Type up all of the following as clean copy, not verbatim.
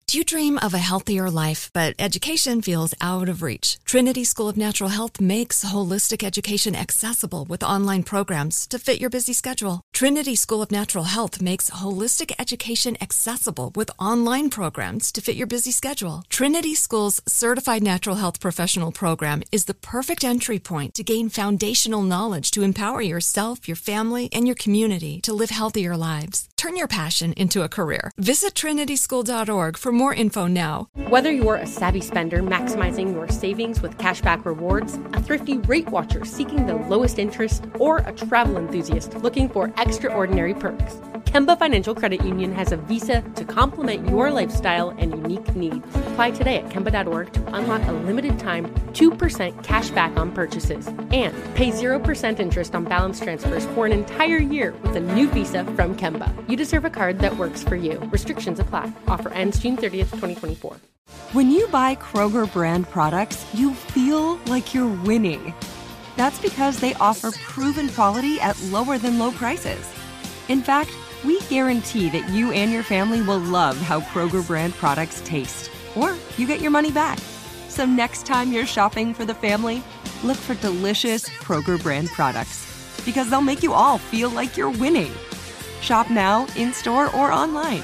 Do you dream of a healthier life, but education feels out of reach? Trinity School of Natural Health makes holistic education accessible with online programs to fit your busy schedule. Trinity School of Natural Health makes holistic education accessible with online programs to fit your busy schedule. Trinity School's Certified Natural Health Professional Program is the perfect entry point to gain foundational knowledge to empower yourself, your family, and your community to live healthier lives. Turn your passion into a career. Visit trinityschool.org for more info now. Whether you're a savvy spender maximizing your savings with cashback rewards, a thrifty rate watcher seeking the lowest interest, or a travel enthusiast looking for extraordinary perks, Kemba Financial Credit Union has a visa to complement your lifestyle and unique needs. Apply today at Kemba.org to unlock a limited time 2% cash back on purchases and pay 0% interest on balance transfers for an entire year with a new visa from Kemba. You deserve a card that works for you. Restrictions apply. Offer ends June 30th, 2024. When you buy Kroger brand products, you feel like you're winning. That's because they offer proven quality at lower than low prices. In fact, we guarantee that you and your family will love how Kroger brand products taste, or you get your money back. So next time you're shopping for the family, look for delicious Kroger brand products, because they'll make you all feel like you're winning. Shop now, in-store, or online.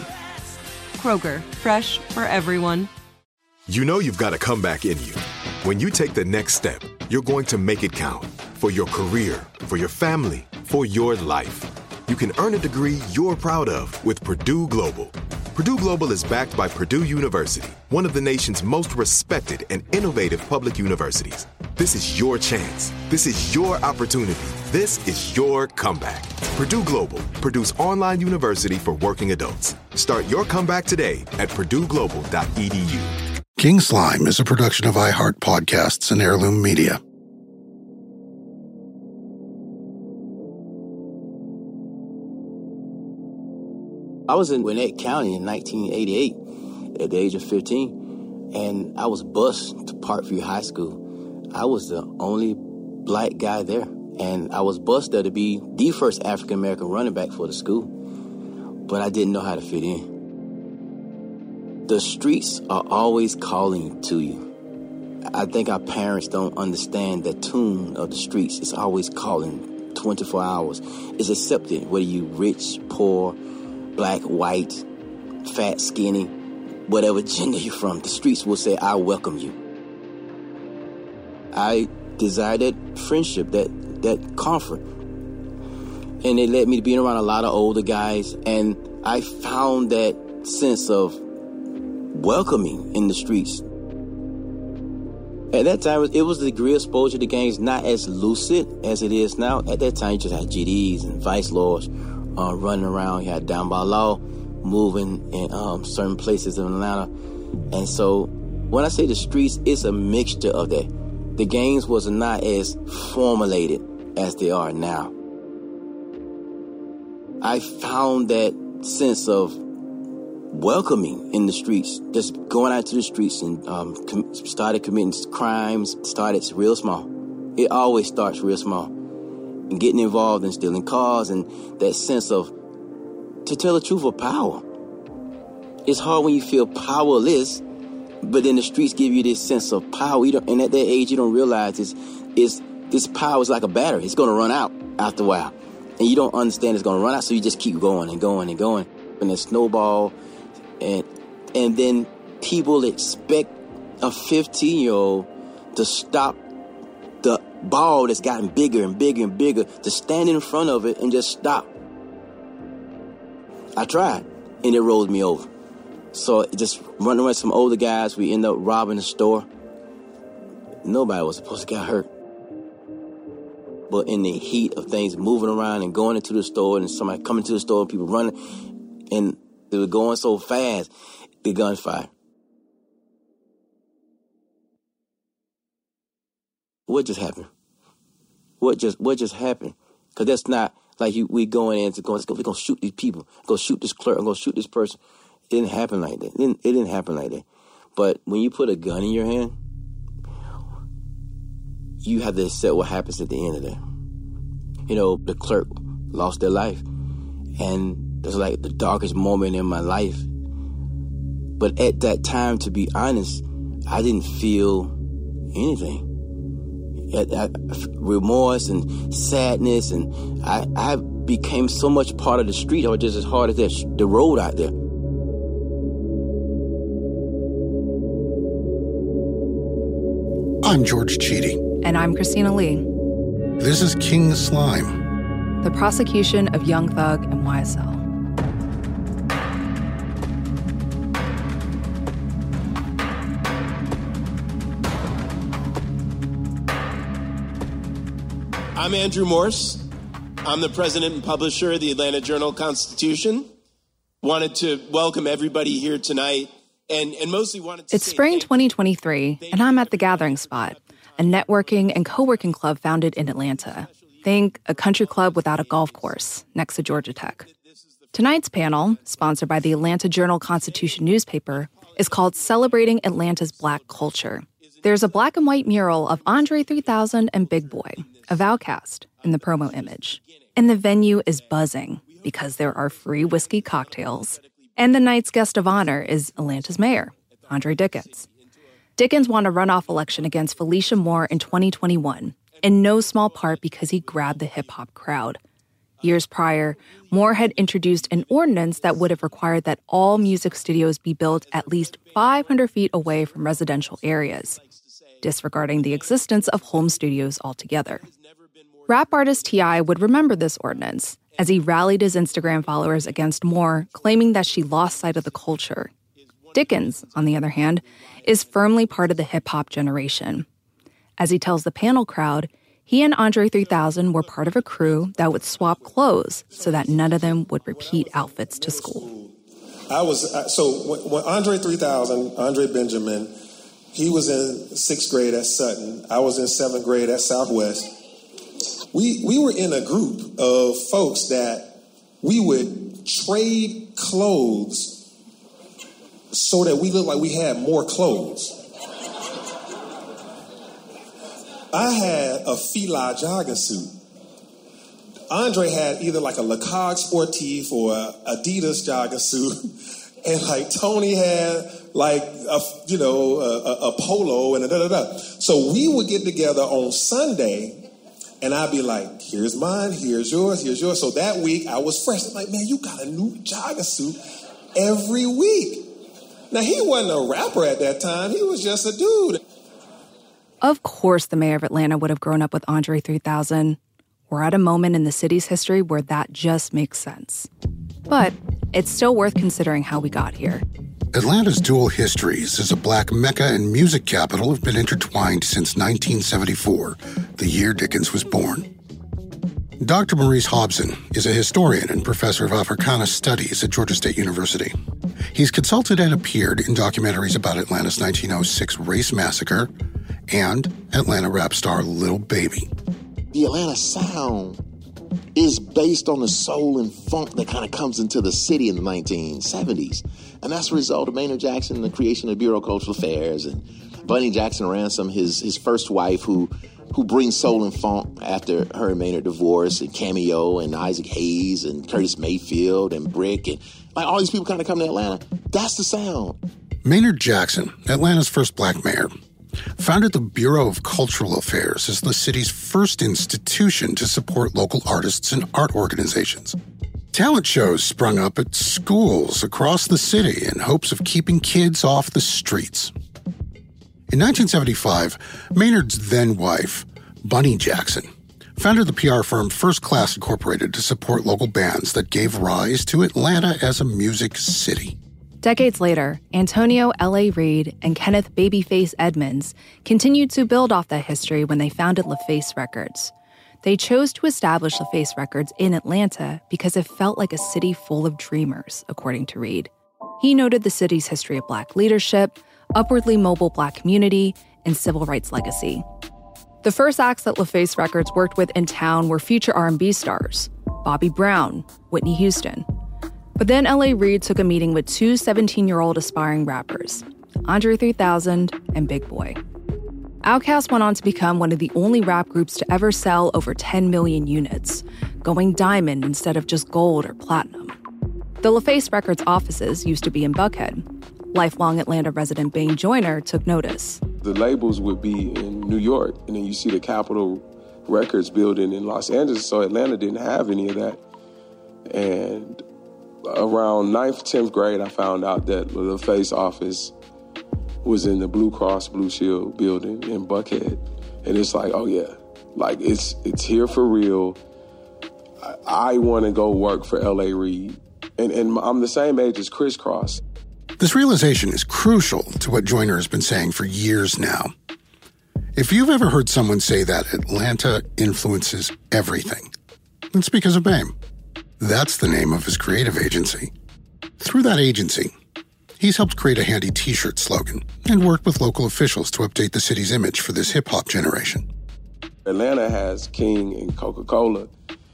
Kroger, fresh for everyone. You know you've got a comeback in you. When you take the next step, you're going to make it count. For your career, for your family, for your life. You can earn a degree you're proud of with Purdue Global. Purdue Global is backed by Purdue University, one of the nation's most respected and innovative public universities. This is your chance. This is your opportunity. This is your comeback. Purdue Global, Purdue's online university for working adults. Start your comeback today at purdueglobal.edu. King Slime is a production of iHeart Podcasts and Heirloom Media. I was in Gwinnett County in 1988 at the age of 15, and I was bused to Parkview High School. I was the only black guy there, and I was bused there to be the first African-American running back for the school, but I didn't know how to fit in. The streets are always calling to you. I think our parents don't understand the tune of the streets. It's always calling 24 hours. It's accepted, whether you rich, poor, black, white, fat, skinny, whatever gender you're from, the streets will say, I welcome you. I desired that friendship, that comfort. And it led me to being around a lot of older guys, and I found that sense of welcoming in the streets. At that time, it was the degree of exposure to gangs not as lucid as it is now. At that time, you just had GDs and vice lords running around. You had down by law moving in certain places in Atlanta. And so when I say the streets, it's a mixture of that. The gangs was not as formulated as they are now. I found that sense of welcoming in the streets, just going out to the streets and started committing crimes, started real small. It always starts real small. And getting involved in stealing cars and that sense of, to tell the truth, of power. It's hard when you feel powerless, but then the streets give you this sense of power. And at that age, you don't realize this power is like a battery. It's going to run out after a while. And you don't understand it's going to run out, so you just keep going and going and going. And it snowball. And then people expect a 15-year-old to stop the ball that's gotten bigger and bigger and bigger, to stand in front of it and just stop. I tried, and it rolled me over. So just running around with some older guys, we end up robbing the store. Nobody was supposed to get hurt. But in the heat of things moving around and going into the store, and somebody coming to the store, people running, and they were going so fast, the gunfire. What just happened? What just happened? Because that's not like we going in to go, we're going to shoot these people, go shoot this clerk, I'm going to shoot this person. It didn't happen like that. It didn't happen like that. But when you put a gun in your hand, you have to accept what happens at the end of that. You know, the clerk lost their life. And it was like the darkest moment in my life. But at that time, to be honest, I didn't feel anything. Remorse and sadness, and I became so much part of the street, or just as hard as the road out there. I'm George Chidi. And I'm Christina Lee. This is King Slime, the prosecution of Young Thug and YSL. I'm Andrew Morse. I'm the president and publisher of the Atlanta Journal-Constitution. Wanted to welcome everybody here tonight, and mostly wanted to It's spring 2023, and I'm at The Gathering Spot, a networking and co-working club founded in Atlanta. Think a country club without a golf course, next to Georgia Tech. Tonight's panel, sponsored by the Atlanta Journal-Constitution newspaper, is called Celebrating Atlanta's Black Culture. There's a black and white mural of Andre 3000 and Big Boy, of Outkast, in the promo image. And the venue is buzzing because there are free whiskey cocktails. And the night's guest of honor is Atlanta's mayor, Andre Dickens. Dickens won a runoff election against Felicia Moore in 2021, in no small part because he grabbed the hip-hop crowd. Years prior, Moore had introduced an ordinance that would have required that all music studios be built at least 500 feet away from residential areas, disregarding the existence of home studios altogether. Rap artist T.I. would remember this ordinance as he rallied his Instagram followers against Moore, claiming that she lost sight of the culture. Dickens, on the other hand, is firmly part of the hip-hop generation. As he tells the panel crowd, he and Andre 3000 were part of a crew that would swap clothes so that none of them would repeat outfits to school. When Andre 3000, Andre Benjamin, he was in 6th grade at Sutton. I was in 7th grade at Southwest. We were in a group of folks that we would trade clothes so that we looked like we had more clothes. I had a Fila jogging suit. Andre had either like a Lacoste Sportif or a Adidas jogging suit. And like Tony had like a polo and a da-da-da. So we would get together on Sunday and I'd be like, here's mine, here's yours, here's yours. So that week I was fresh. I'm like, man, you got a new jogging suit every week. Now he wasn't a rapper at that time. He was just a dude. Of course the mayor of Atlanta would have grown up with Andre 3000. We're at a moment in the city's history where that just makes sense. But it's still worth considering how we got here. Atlanta's dual histories as a black Mecca and music capital have been intertwined since 1974, the year Dickens was born. Dr. Maurice Hobson is a historian and professor of Africana Studies at Georgia State University. He's consulted and appeared in documentaries about Atlanta's 1906 race massacre and Atlanta rap star Lil Baby. The Atlanta sound is based on the soul and funk that kind of comes into the city in the 1970s. And that's a result of Maynard Jackson and the creation of the Bureau of Cultural Affairs and Bunny Jackson Ransom, his first wife, who brings soul and funk after her and Maynard divorced, and Cameo and Isaac Hayes and Curtis Mayfield and Brick, and like all these people kind of come to Atlanta. That's the sound. Maynard Jackson, Atlanta's first black mayor, founded the Bureau of Cultural Affairs as the city's first institution to support local artists and art organizations. Talent shows sprung up at schools across the city in hopes of keeping kids off the streets. In 1975, Maynard's then-wife, Bunny Jackson, founded the PR firm First Class Incorporated to support local bands that gave rise to Atlanta as a music city. Decades later, Antonio L.A. Reid and Kenneth Babyface Edmonds continued to build off that history when they founded LaFace Records. They chose to establish LaFace Records in Atlanta because it felt like a city full of dreamers, according to Reid. He noted the city's history of black leadership, upwardly mobile black community, and civil rights legacy. The first acts that LaFace Records worked with in town were future R&B stars, Bobby Brown, Whitney Houston. But then L.A. Reid took a meeting with two 17-year-old aspiring rappers, Andre 3000 and Big Boy. Outkast went on to become one of the only rap groups to ever sell over 10 million units, going diamond instead of just gold or platinum. The LaFace Records offices used to be in Buckhead. Lifelong Atlanta resident Bane Joyner took notice. The labels would be in New York, and then you see the Capitol Records building in Los Angeles, so Atlanta didn't have any of that. And around 9th, 10th grade, I found out that the Face office was in the Blue Cross Blue Shield building in Buckhead. And it's like, oh yeah, like it's here for real. I want to go work for L.A. Reid. And I'm the same age as Criss Cross. This realization is crucial to what Joyner has been saying for years now. If you've ever heard someone say that Atlanta influences everything, it's because of BAME. That's the name of his creative agency. Through that agency, he's helped create a handy T-shirt slogan and worked with local officials to update the city's image for this hip-hop generation. Atlanta has King and Coca-Cola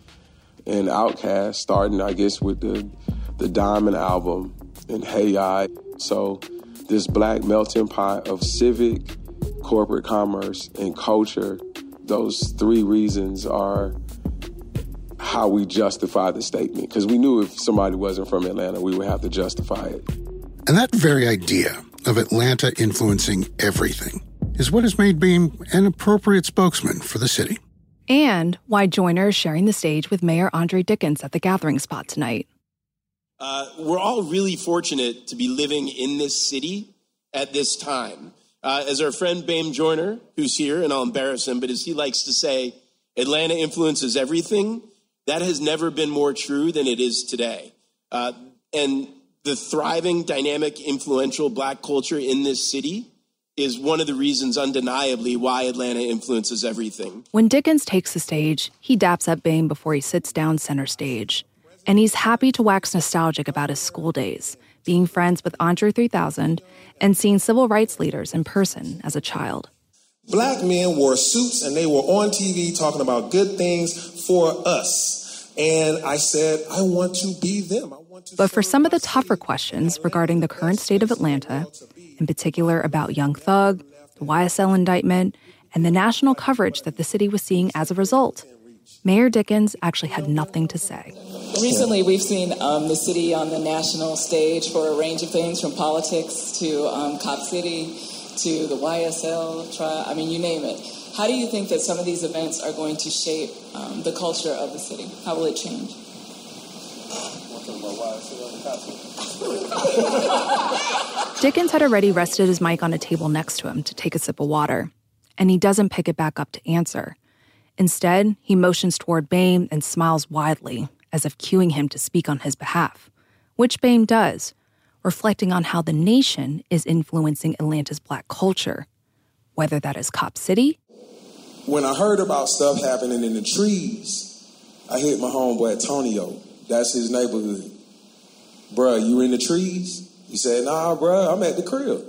and Outkast, starting, I guess, with the Diamond album and Hey I. So this black melting pot of civic, corporate commerce, and culture, those three reasons are how we justify the statement. Because we knew if somebody wasn't from Atlanta, we would have to justify it. And that very idea of Atlanta influencing everything is what has made BAME an appropriate spokesman for the city. And why Joyner is sharing the stage with Mayor Andre Dickens at the Gathering Spot tonight. We're all really fortunate to be living in this city at this time. As our friend Bame Joyner, who's here, and I'll embarrass him, but as he likes to say, Atlanta influences everything. That has never been more true than it is today. And the thriving, dynamic, influential black culture in this city is one of the reasons, undeniably, why Atlanta influences everything. When Dickens takes the stage, he daps up Bame before he sits down center stage. And he's happy to wax nostalgic about his school days, being friends with Andre 3000 and seeing civil rights leaders in person as a child. Black men wore suits and they were on TV talking about good things for us. And I said, I want to be them. But for some of the tougher questions regarding the current state of Atlanta, in particular about Young Thug, the YSL indictment, and the national coverage that the city was seeing as a result, Mayor Dickens actually had nothing to say. Recently, we've seen the city on the national stage for a range of things, from politics to Cop City to the YSL trial. I mean, you name it. How do you think that some of these events are going to shape the culture of the city? How will it change? Dickens had already rested his mic on a table next to him to take a sip of water, and he doesn't pick it back up to answer. Instead, he motions toward Bame and smiles widely, as if cueing him to speak on his behalf, which Bame does, reflecting on how the nation is influencing Atlanta's black culture, whether that is Cop City. When I heard about stuff happening in the trees, I hit my homeboy Antonio. That's his neighborhood. Bruh, you in the trees? He said, nah, bruh, I'm at the crib.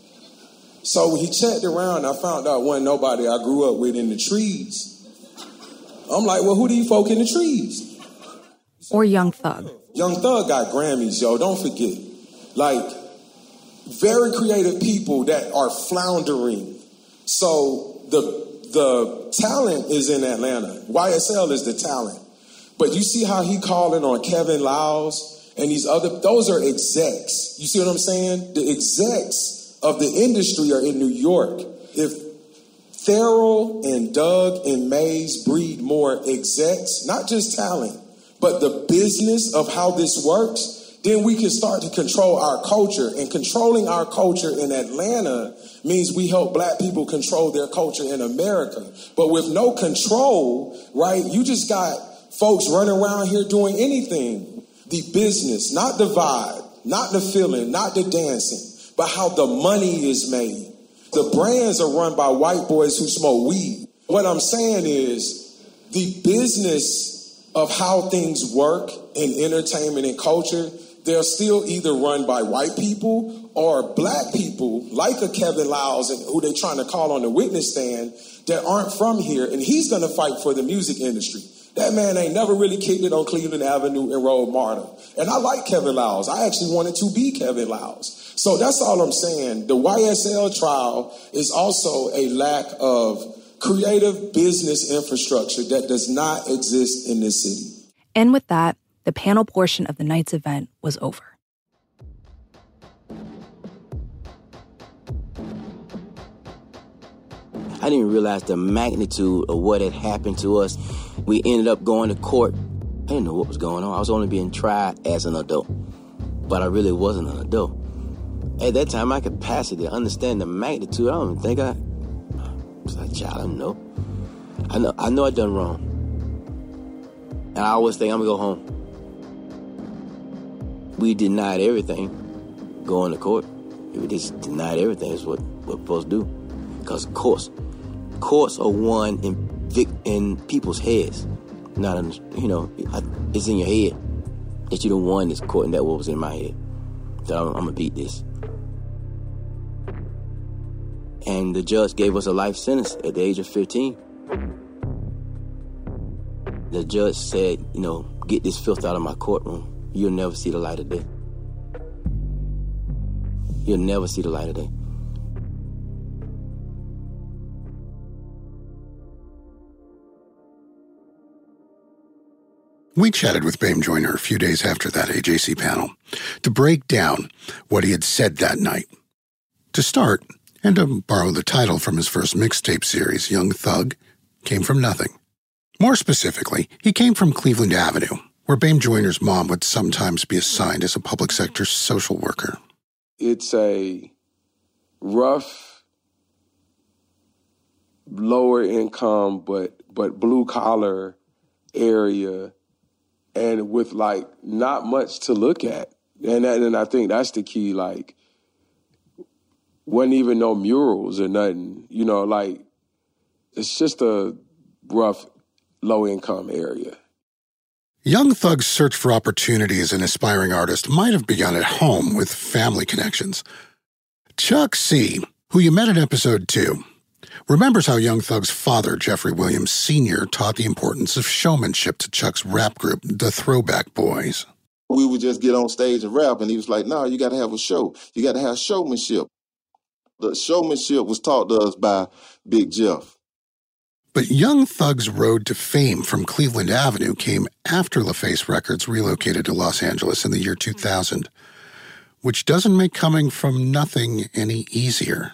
So when he checked around, I found out wasn't nobody I grew up with in the trees. I'm like, well, who do you folk in the trees? Or Young Thug. Young Thug got Grammys, yo, don't forget. Like, very creative people that are floundering. So the talent is in Atlanta. YSL is the talent. But you see how he calling on Kevin Liles and these other, those are execs. You see what I'm saying? The execs of the industry are in New York. If Theral and Doug and Mays breed more execs, not just talent, but the business of how this works, then we can start to control our culture. And controlling our culture in Atlanta means we help black people control their culture in America. But with no control, right, you just got folks running around here doing anything. The business, not the vibe, not the feeling, not the dancing, but how the money is made. The brands are run by white boys who smoke weed. What I'm saying is the business of how things work in entertainment and culture, they're still either run by white people or black people like a Kevin Liles, and who they trying to call on the witness stand, that aren't from here. And he's going to fight for the music industry. That man ain't never really kicked it on Cleveland Avenue and Road Martyr. And I like Kevin Liles. I actually wanted to be Kevin Liles. So that's all I'm saying. The YSL trial is also a lack of creative business infrastructure that does not exist in this city. And with that, the panel portion of the night's event was over. I didn't realize the magnitude of what had happened to us. We ended up going to court. I didn't know what was going on. I was only being tried as an adult, but I really wasn't an adult. At that time, my capacity to understand the magnitude, I don't even think I was like, child, I don't know. I know I done wrong. And I always think I'm gonna go home. We denied everything going to court. We just denied everything is what we're supposed to do. Because courts are won in people's heads. Not in, it's in your head that you don't won this court, and that what was in my head. That I'm gonna beat this. And the judge gave us a life sentence at the age of 15. The judge said, get this filth out of my courtroom. You'll never see the light of day. You'll never see the light of day. We chatted with Bame Joyner a few days after that AJC panel to break down what he had said that night. To start, and to borrow the title from his first mixtape series, Young Thug came from nothing. More specifically, he came from Cleveland Avenue, where Bame Joyner's mom would sometimes be assigned as a public sector social worker. It's a rough, lower income, but blue-collar area, and with, not much to look at. And I think that's the key, wasn't even no murals or nothing. It's just a rough, low-income area. Young Thug's search for opportunity as an aspiring artist might have begun at home with family connections. Chuck C., who you met in episode 2, remembers how Young Thug's father, Jeffrey Williams Sr., taught the importance of showmanship to Chuck's rap group, the Throwback Boys. We would just get on stage and rap, and he was like, no, you got to have a show. You got to have showmanship. The showmanship was taught to us by Big Jeff. But Young Thug's road to fame from Cleveland Avenue came after LaFace Records relocated to Los Angeles in the year 2000, which doesn't make coming from nothing any easier.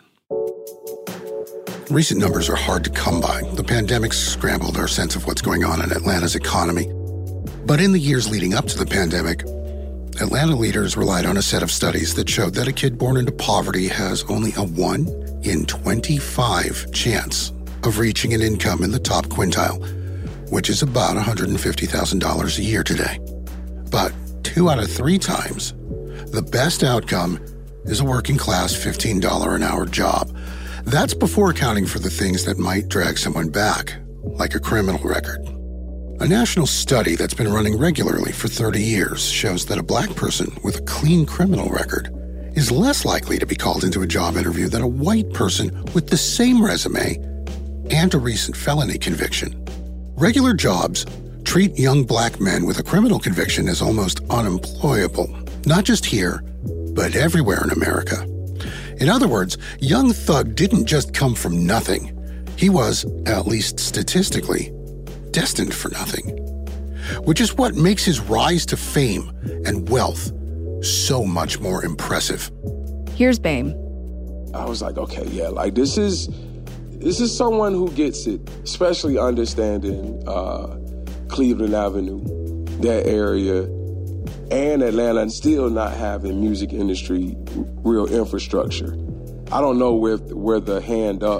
Recent numbers are hard to come by. The pandemic scrambled our sense of what's going on in Atlanta's economy. But in the years leading up to the pandemic, Atlanta leaders relied on a set of studies that showed that a kid born into poverty has only a 1 in 25 chance of reaching an income in the top quintile, which is about $150,000 a year today. But 2 out of 3 times, the best outcome is a working-class $15 an hour job. That's before accounting for the things that might drag someone back, like a criminal record. A national study that's been running regularly for 30 years shows that a black person with a clean criminal record is less likely to be called into a job interview than a white person with the same resume and a recent felony conviction. Regular jobs treat young black men with a criminal conviction as almost unemployable, not just here, but everywhere in America. In other words, Young Thug didn't just come from nothing. He was, at least statistically, destined for nothing. Which is what makes his rise to fame and wealth so much more impressive. Here's Bame. I was like, okay, yeah, this is someone who gets it, especially understanding Cleveland Avenue, that area, and Atlanta, and still not having music industry real infrastructure. I don't know where the hand up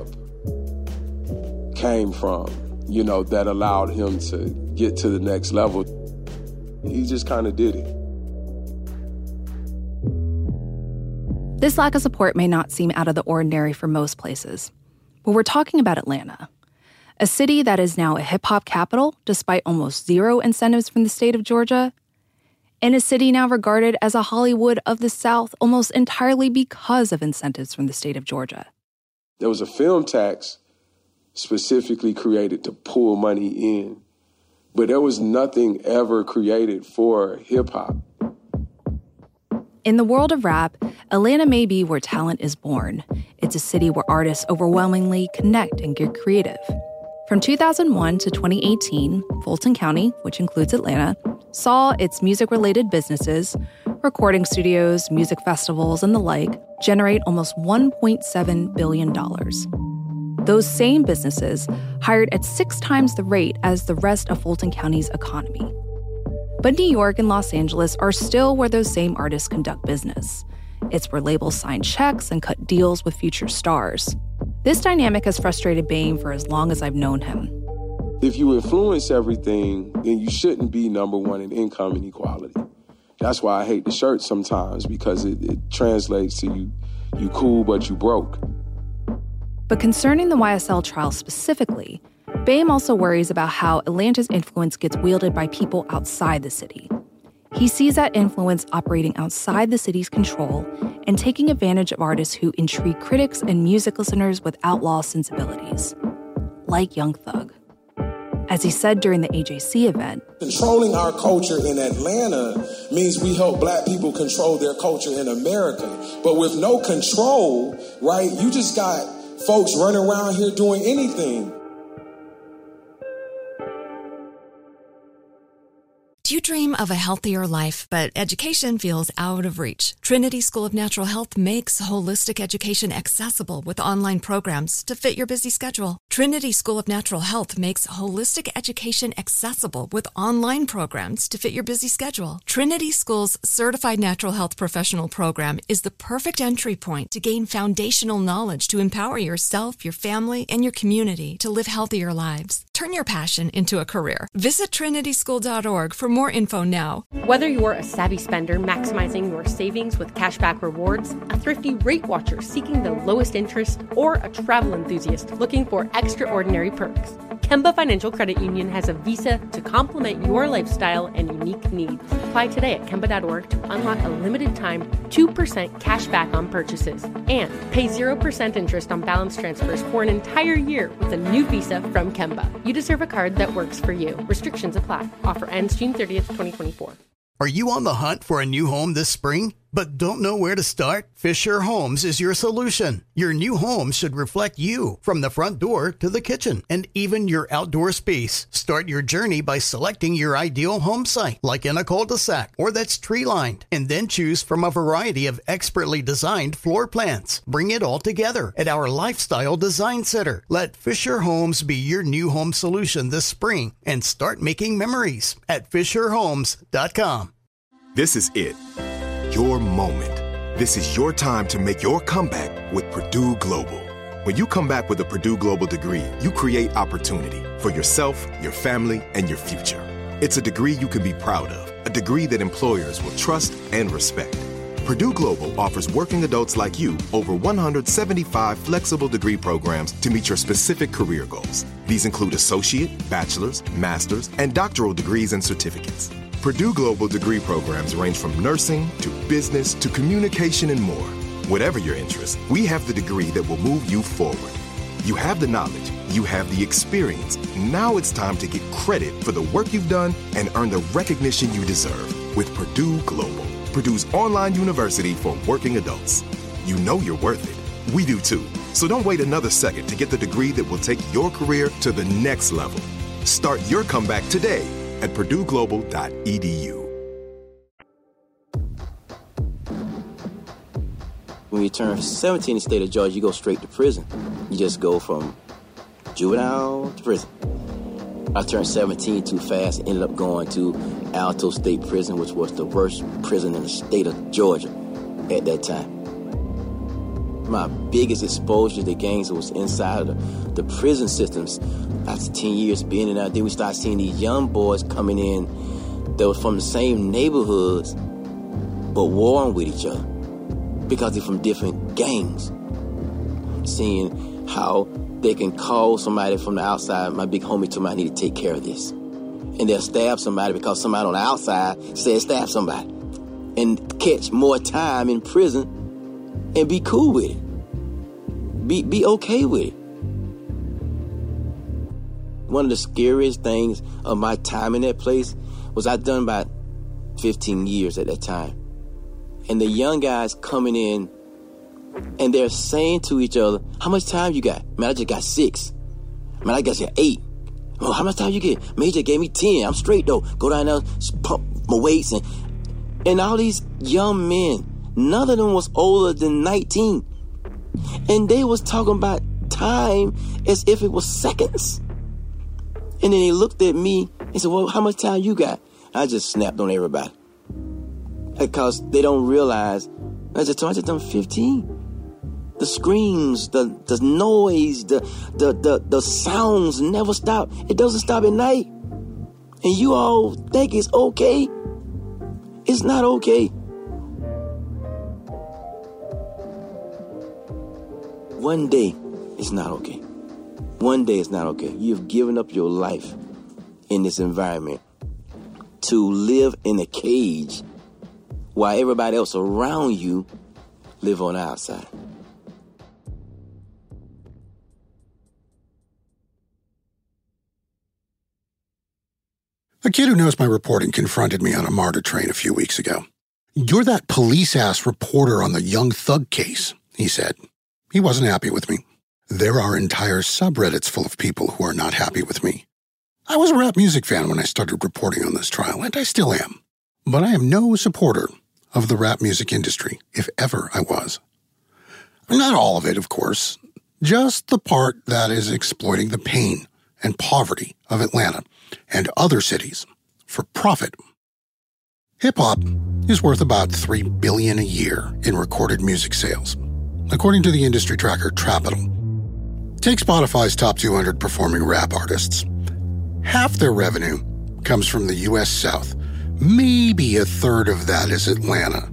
came from, that allowed him to get to the next level. He just kind of did it. This lack of support may not seem out of the ordinary for most places, but we're talking about Atlanta, a city that is now a hip-hop capital despite almost zero incentives from the state of Georgia, and a city now regarded as a Hollywood of the South almost entirely because of incentives from the state of Georgia. There was a film tax specifically created to pull money in, but there was nothing ever created for hip-hop. In the world of rap, Atlanta may be where talent is born. It's a city where artists overwhelmingly connect and get creative. From 2001 to 2018, Fulton County, which includes Atlanta, saw its music-related businesses, recording studios, music festivals, and the like, generate almost $1.7 billion. Those same businesses hired at 6 times the rate as the rest of Fulton County's economy. But New York and Los Angeles are still where those same artists conduct business. It's where labels sign checks and cut deals with future stars. This dynamic has frustrated Boehm for as long as I've known him. If you influence everything, then you shouldn't be number one in income inequality. That's why I hate the shirt sometimes, because it translates to you cool, but you broke. But concerning the YSL trial specifically, Boehm also worries about how Atlanta's influence gets wielded by people outside the city. He sees that influence operating outside the city's control and taking advantage of artists who intrigue critics and music listeners with outlaw sensibilities, like Young Thug. As he said during the AJC event, controlling our culture in Atlanta means we help black people control their culture in America. But with no control, right, you just got folks running around here doing anything. Do you dream of a healthier life, but education feels out of reach? Trinity School of Natural Health makes holistic education accessible with online programs to fit your busy schedule. Trinity School of Natural Health makes holistic education accessible with online programs to fit your busy schedule. Trinity School's Certified Natural Health Professional Program is the perfect entry point to gain foundational knowledge to empower yourself, your family, and your community to live healthier lives. Turn your passion into a career. Visit trinityschool.org for more info now. Whether you're a savvy spender maximizing your savings with cashback rewards, a thrifty rate watcher seeking the lowest interest, or a travel enthusiast looking for extraordinary perks, Kemba Financial Credit Union has a visa to complement your lifestyle and unique needs. Apply today at Kemba.org to unlock a limited time 2% cash back on purchases and pay 0% interest on balance transfers for an entire year with a new visa from Kemba. You deserve a card that works for you. Restrictions apply. Offer ends June 30th, 2024. Are you on the hunt for a new home this spring, but don't know where to start? Fisher Homes is your solution. Your new home should reflect you, from the front door to the kitchen, and even your outdoor space. Start your journey by selecting your ideal home site, like in a cul-de-sac or that's tree-lined, and then choose from a variety of expertly designed floor plans. Bring it all together at our Lifestyle Design Center. Let Fisher Homes be your new home solution this spring and start making memories at FisherHomes.com. This is it. Your moment. This is your time to make your comeback with Purdue Global. When you come back with a Purdue Global degree, you create opportunity for yourself, your family, and your future. It's a degree you can be proud of, a degree that employers will trust and respect. Purdue Global offers working adults like you over 175 flexible degree programs to meet your specific career goals. These include associate, bachelor's, master's, and doctoral degrees and certificates. Purdue Global degree programs range from nursing to business to communication and more. Whatever your interest, we have the degree that will move you forward. You have the knowledge, you have the experience. Now it's time to get credit for the work you've done and earn the recognition you deserve with Purdue Global, Purdue's online university for working adults. You know you're worth it. We do too. So don't wait another second to get the degree that will take your career to the next level. Start your comeback today at purdueglobal.edu. When you turn 17 in the state of Georgia, you go straight to prison. You just go from juvenile to prison. I turned 17 too fast and ended up going to Alto State Prison, which was the worst prison in the state of Georgia at that time. My biggest exposure to gangs was inside of the prison systems. After 10 years being in there, then we started seeing these young boys coming in that were from the same neighborhoods but warring with each other because they're from different gangs. Seeing how they can call somebody from the outside. My big homie told me I need to take care of this. And they'll stab somebody because somebody on the outside said stab somebody. And catch more time in prison and be cool with it. Be okay with it. One of the scariest things of my time in that place was I'd done about 15 years at that time. And the young guys coming in and they're saying to each other, how much time you got? Man, I just got 6. Man, I got 8. Oh, how much time you get? Man, he just gave me 10. I'm straight though. Go down there, pump my weights. And all these young men, none of them was older than 19. And they was talking about time as if it was seconds. And then they looked at me and said, well, how much time you got? I just snapped on everybody. Because they don't realize, I just done 15. The screams, the noise, the sounds never stop. It doesn't stop at night. And you all think it's okay. It's not okay. One day, it's not okay. One day, it's not okay. You've given up your life in this environment to live in a cage while everybody else around you live on the outside. A kid who knows my reporting confronted me on a MARTA train a few weeks ago. "You're that police-ass reporter on the Young Thug case," he said. He wasn't happy with me. There are entire subreddits full of people who are not happy with me. I was a rap music fan when I started reporting on this trial, and I still am. But I am no supporter of the rap music industry, if ever I was. Not all of it, of course. Just the part that is exploiting the pain and poverty of Atlanta and other cities for profit. Hip-hop is worth about $3 billion a year in recorded music sales, according to the industry tracker Trapital. Take Spotify's top 200 performing rap artists. Half their revenue comes from the U.S. South. Maybe a third of that is Atlanta.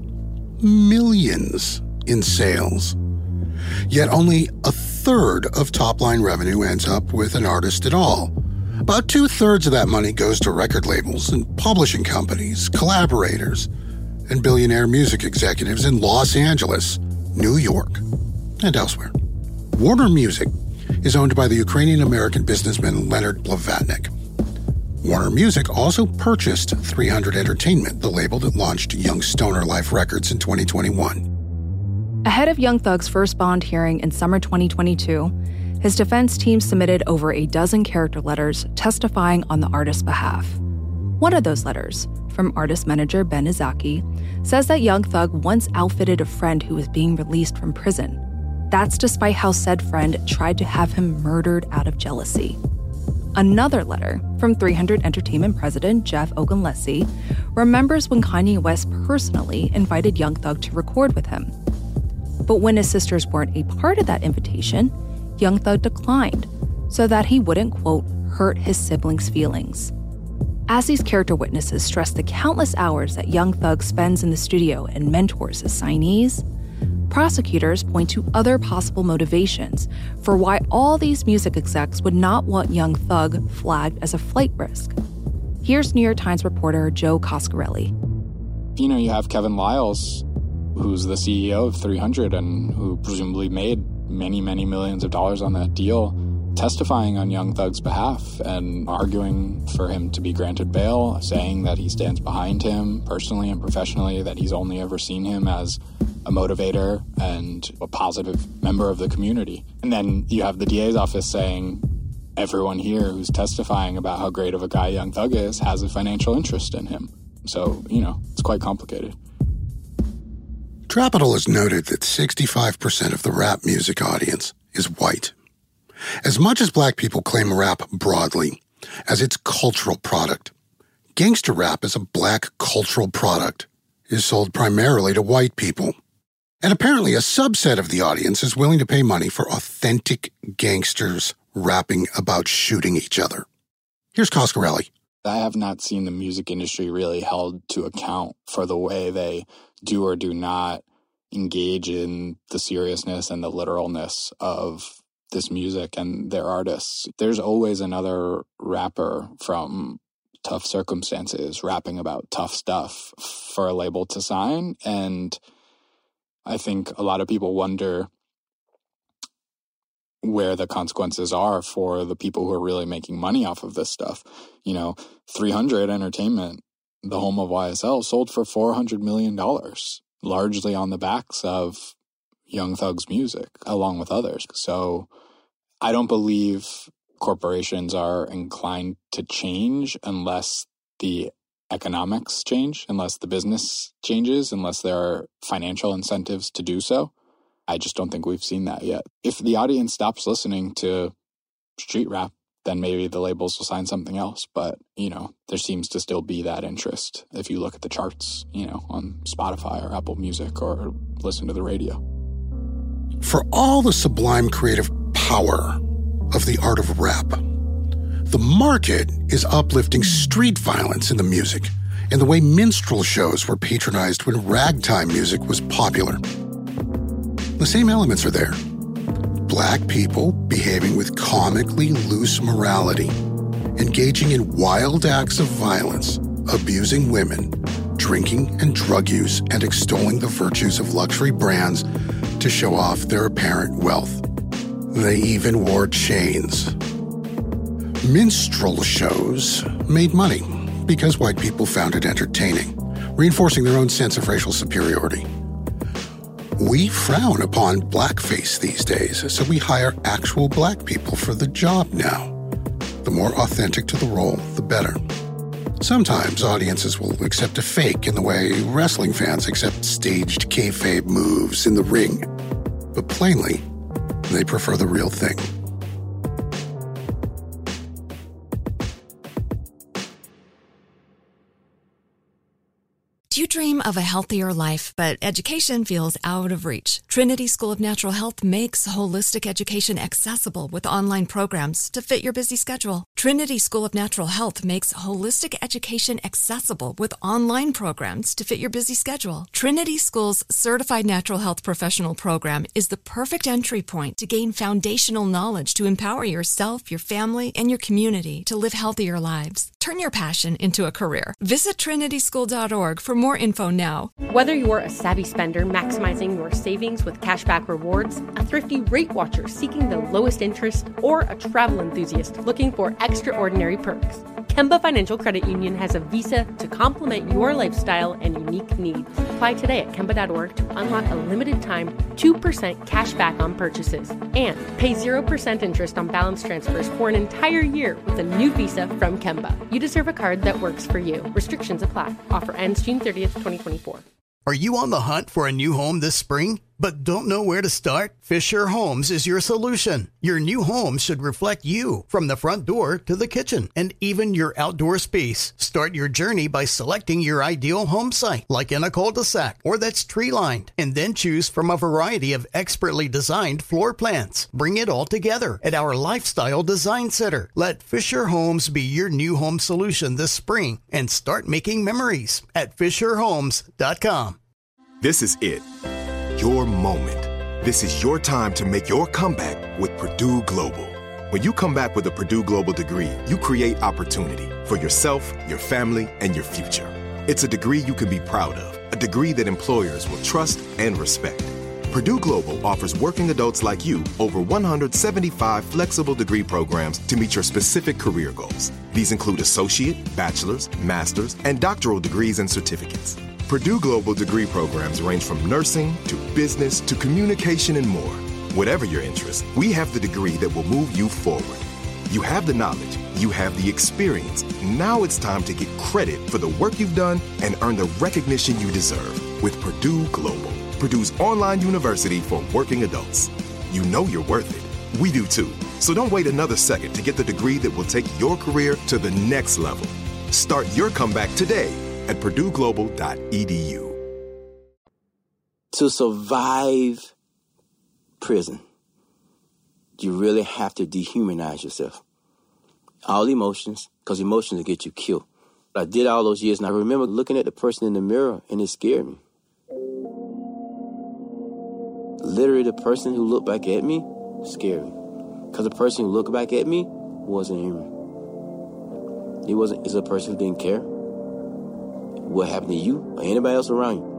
Millions in sales. Yet only a third of top-line revenue ends up with an artist at all. About 2/3 of that money goes to record labels and publishing companies, collaborators, and billionaire music executives in Los Angeles, New York, and elsewhere. Warner Music is owned by the Ukrainian-American businessman Leonard Blavatnik. Warner Music also purchased 300 Entertainment, the label that launched Young Stoner Life Records in 2021. Ahead of Young Thug's first bond hearing in summer 2022, his defense team submitted over a dozen character letters testifying on the artist's behalf. One of those letters, from artist manager Ben Izaki, says that Young Thug once outfitted a friend who was being released from prison. That's despite how said friend tried to have him murdered out of jealousy. Another letter, from 300 Entertainment president Jeff Ogunlesi, remembers when Kanye West personally invited Young Thug to record with him. But when his sisters weren't a part of that invitation, Young Thug declined so that he wouldn't, quote, hurt his siblings' feelings. As these character witnesses stress the countless hours that Young Thug spends in the studio and mentors his signees, prosecutors point to other possible motivations for why all these music execs would not want Young Thug flagged as a flight risk. Here's New York Times reporter Joe Coscarelli. You have Kevin Liles, who's the CEO of 300 and who presumably made many, many millions of dollars on that deal, testifying on Young Thug's behalf and arguing for him to be granted bail, saying that he stands behind him personally and professionally, that he's only ever seen him as a motivator and a positive member of the community. And then you have the DA's office saying everyone here who's testifying about how great of a guy Young Thug is has a financial interest in him. So, it's quite complicated. Trapital has noted that 65% of the rap music audience is white. As much as black people claim rap broadly as its cultural product, gangster rap as a black cultural product is sold primarily to white people. And apparently a subset of the audience is willing to pay money for authentic gangsters rapping about shooting each other. Here's Coscarelli. I have not seen the music industry really held to account for the way they do or do not engage in the seriousness and the literalness of this music and their artists. There's always another rapper from tough circumstances rapping about tough stuff for a label to sign. And I think a lot of people wonder where the consequences are for the people who are really making money off of this stuff. 300 Entertainment, the home of YSL, sold for $400 million, largely on the backs of Young Thug's music, along with others. So I don't believe corporations are inclined to change unless the economics change, unless the business changes, unless there are financial incentives to do so. I just don't think we've seen that yet. If the audience stops listening to street rap, then maybe the labels will sign something else. But, there seems to still be that interest if you look at the charts, on Spotify or Apple Music or listen to the radio. For all the sublime creative power of the art of rap, the market is uplifting street violence in the music and the way minstrel shows were patronized when ragtime music was popular. The same elements are there. Black people behaving with comically loose morality, engaging in wild acts of violence, abusing women, drinking and drug use, and extolling the virtues of luxury brands to show off their apparent wealth. They even wore chains. Minstrel shows made money because white people found it entertaining, reinforcing their own sense of racial superiority. We frown upon blackface these days, so we hire actual black people for the job now. The more authentic to the role, the better. Sometimes audiences will accept a fake in the way wrestling fans accept staged kayfabe moves in the ring. But plainly, they prefer the real thing. Do you dream of a healthier life, but education feels out of reach? Trinity School of Natural Health makes holistic education accessible with online programs to fit your busy schedule. Trinity School of Natural Health makes holistic education accessible with online programs to fit your busy schedule. Trinity School's Certified Natural Health Professional Program is the perfect entry point to gain foundational knowledge to empower yourself, your family, and your community to live healthier lives. Turn your passion into a career. Visit trinityschool.org for more info now. Whether you're a savvy spender maximizing your savings with cashback rewards, a thrifty rate watcher seeking the lowest interest, or a travel enthusiast looking for extraordinary perks, Kemba Financial Credit Union has a visa to complement your lifestyle and unique needs. Apply today at Kemba.org to unlock a limited time 2% cash back on purchases and pay 0% interest on balance transfers for an entire year with a new visa from Kemba. You deserve a card that works for you. Restrictions apply. Offer ends June 30th, 2024. Are you on the hunt for a new home this spring, but don't know where to start? Fisher Homes is your solution. Your new home should reflect you, from the front door to the kitchen, and even your outdoor space. Start your journey by selecting your ideal home site, like in a cul-de-sac or that's tree-lined, and then choose from a variety of expertly designed floor plans. Bring it all together at our Lifestyle Design Center. Let Fisher Homes be your new home solution this spring and start making memories at FisherHomes.com. This is it. Your moment. This is your time to make your comeback with Purdue Global. When you come back with a Purdue Global degree, you create opportunity for yourself, your family, and your future. It's a degree you can be proud of, a degree that employers will trust and respect. Purdue Global offers working adults like you over 175 flexible degree programs to meet your specific career goals. These include associate, bachelor's, master's, and doctoral degrees and certificates. Purdue Global degree programs range from nursing to business to communication and more. Whatever your interest, we have the degree that will move you forward. You have the knowledge, you have the experience. Now it's time to get credit for the work you've done and earn the recognition you deserve with Purdue Global, Purdue's online university for working adults. You know you're worth it. We do too. So don't wait another second to get the degree that will take your career to the next level. Start your comeback today at purdueglobal.edu. To survive prison, you really have to dehumanize yourself. All emotions, because emotions will get you killed. I did all those years, and I remember looking at the person in the mirror, and it scared me. Literally, the person who looked back at me scared me. Because the person who looked back at me wasn't human. It's a person who didn't care what happened to you or anybody else around you.